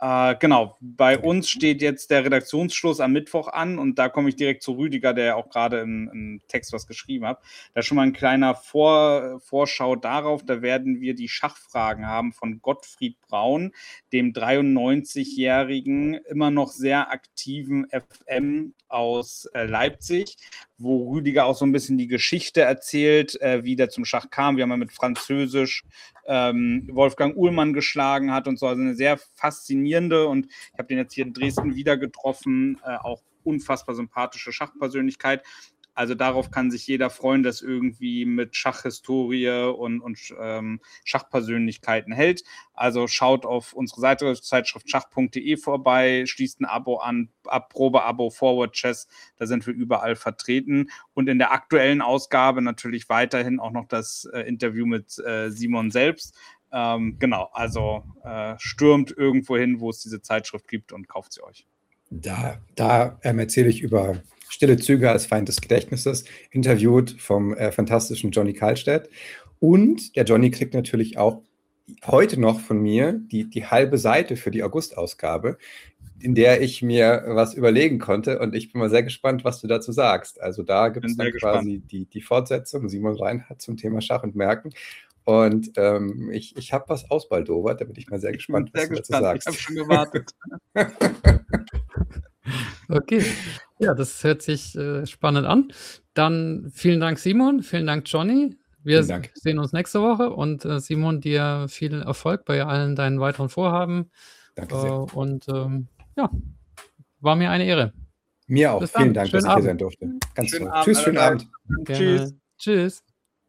Äh, genau, bei uns steht jetzt der Redaktionsschluss am Mittwoch an und da komme ich direkt zu Rüdiger, der ja auch gerade im, im Text was geschrieben hat. Da schon mal ein kleiner Vor, Vorschau darauf, da werden wir die Schachfragen haben von Gottfried Braun, dem dreiundneunzigjährigen, immer noch sehr aktiven F M aus äh, Leipzig, wo Rüdiger auch so ein bisschen die Geschichte erzählt, äh, wie der zum Schach kam. Wir haben ja mit Französisch ähm, Wolfgang Uhlmann geschlagen hat und so, also eine sehr faszinierende, und ich habe den jetzt hier in Dresden wieder getroffen, äh, auch unfassbar sympathische Schachpersönlichkeit. Also darauf kann sich jeder freuen, das irgendwie mit Schachhistorie und, und ähm, Schachpersönlichkeiten hält. Also schaut auf unsere Seite, Zeitschrift schach punkt de vorbei, schließt ein Abo an, ab Probeabo, Forward Chess, da sind wir überall vertreten. Und in der aktuellen Ausgabe natürlich weiterhin auch noch das äh, Interview mit äh, Simon selbst. Ähm, genau, also äh, stürmt irgendwo hin, wo es diese Zeitschrift gibt, und kauft sie euch. Da, da ähm, erzähle ich über Stille Züge als Feind des Gedächtnisses, interviewt vom äh, fantastischen Johnny Karlstedt. Und der Johnny kriegt natürlich auch heute noch von mir die, die halbe Seite für die August-Ausgabe, in der ich mir was überlegen konnte. Und ich bin mal sehr gespannt, was du dazu sagst. Also da gibt es dann quasi die, die Fortsetzung, Simon Reinhardt zum Thema Schach und Merken. Und ähm, ich, ich habe was ausbaldowert, da bin ich mal sehr gespannt, was du dazu sagst. Ich habe schon gewartet. Okay, ja, das hört sich äh, spannend an. Dann vielen Dank, Simon, vielen Dank, Johnny. Wir Vielen Dank. sehen uns nächste Woche, und äh, Simon, dir viel Erfolg bei allen deinen weiteren Vorhaben. Danke Äh, sehr. und ähm, ja, war mir eine Ehre. Mir auch. Bis dann. Vielen Dank, Schönen dass ich hier Abend. sein durfte. Ganz Schönen toll. Abend, Tschüss, schönen alle Abend. Gerne. Tschüss. Tschüss.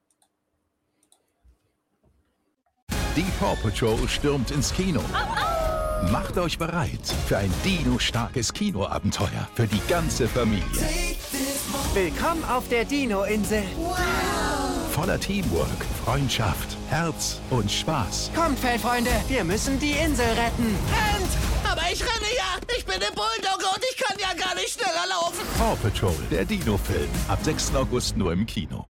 Die Paw Patrol stürmt ins Kino. Macht euch bereit für ein Dino-starkes Kinoabenteuer für die ganze Familie. Willkommen auf der Dino-Insel. Voller Teamwork, Freundschaft, Herz und Spaß. Kommt, Feldfreunde, wir müssen die Insel retten. Rennt! Aber ich renne ja! Ich bin der Bulldogge und ich kann ja gar nicht schneller laufen! Paw Patrol, der Dino-Film. Ab sechsten August nur im Kino.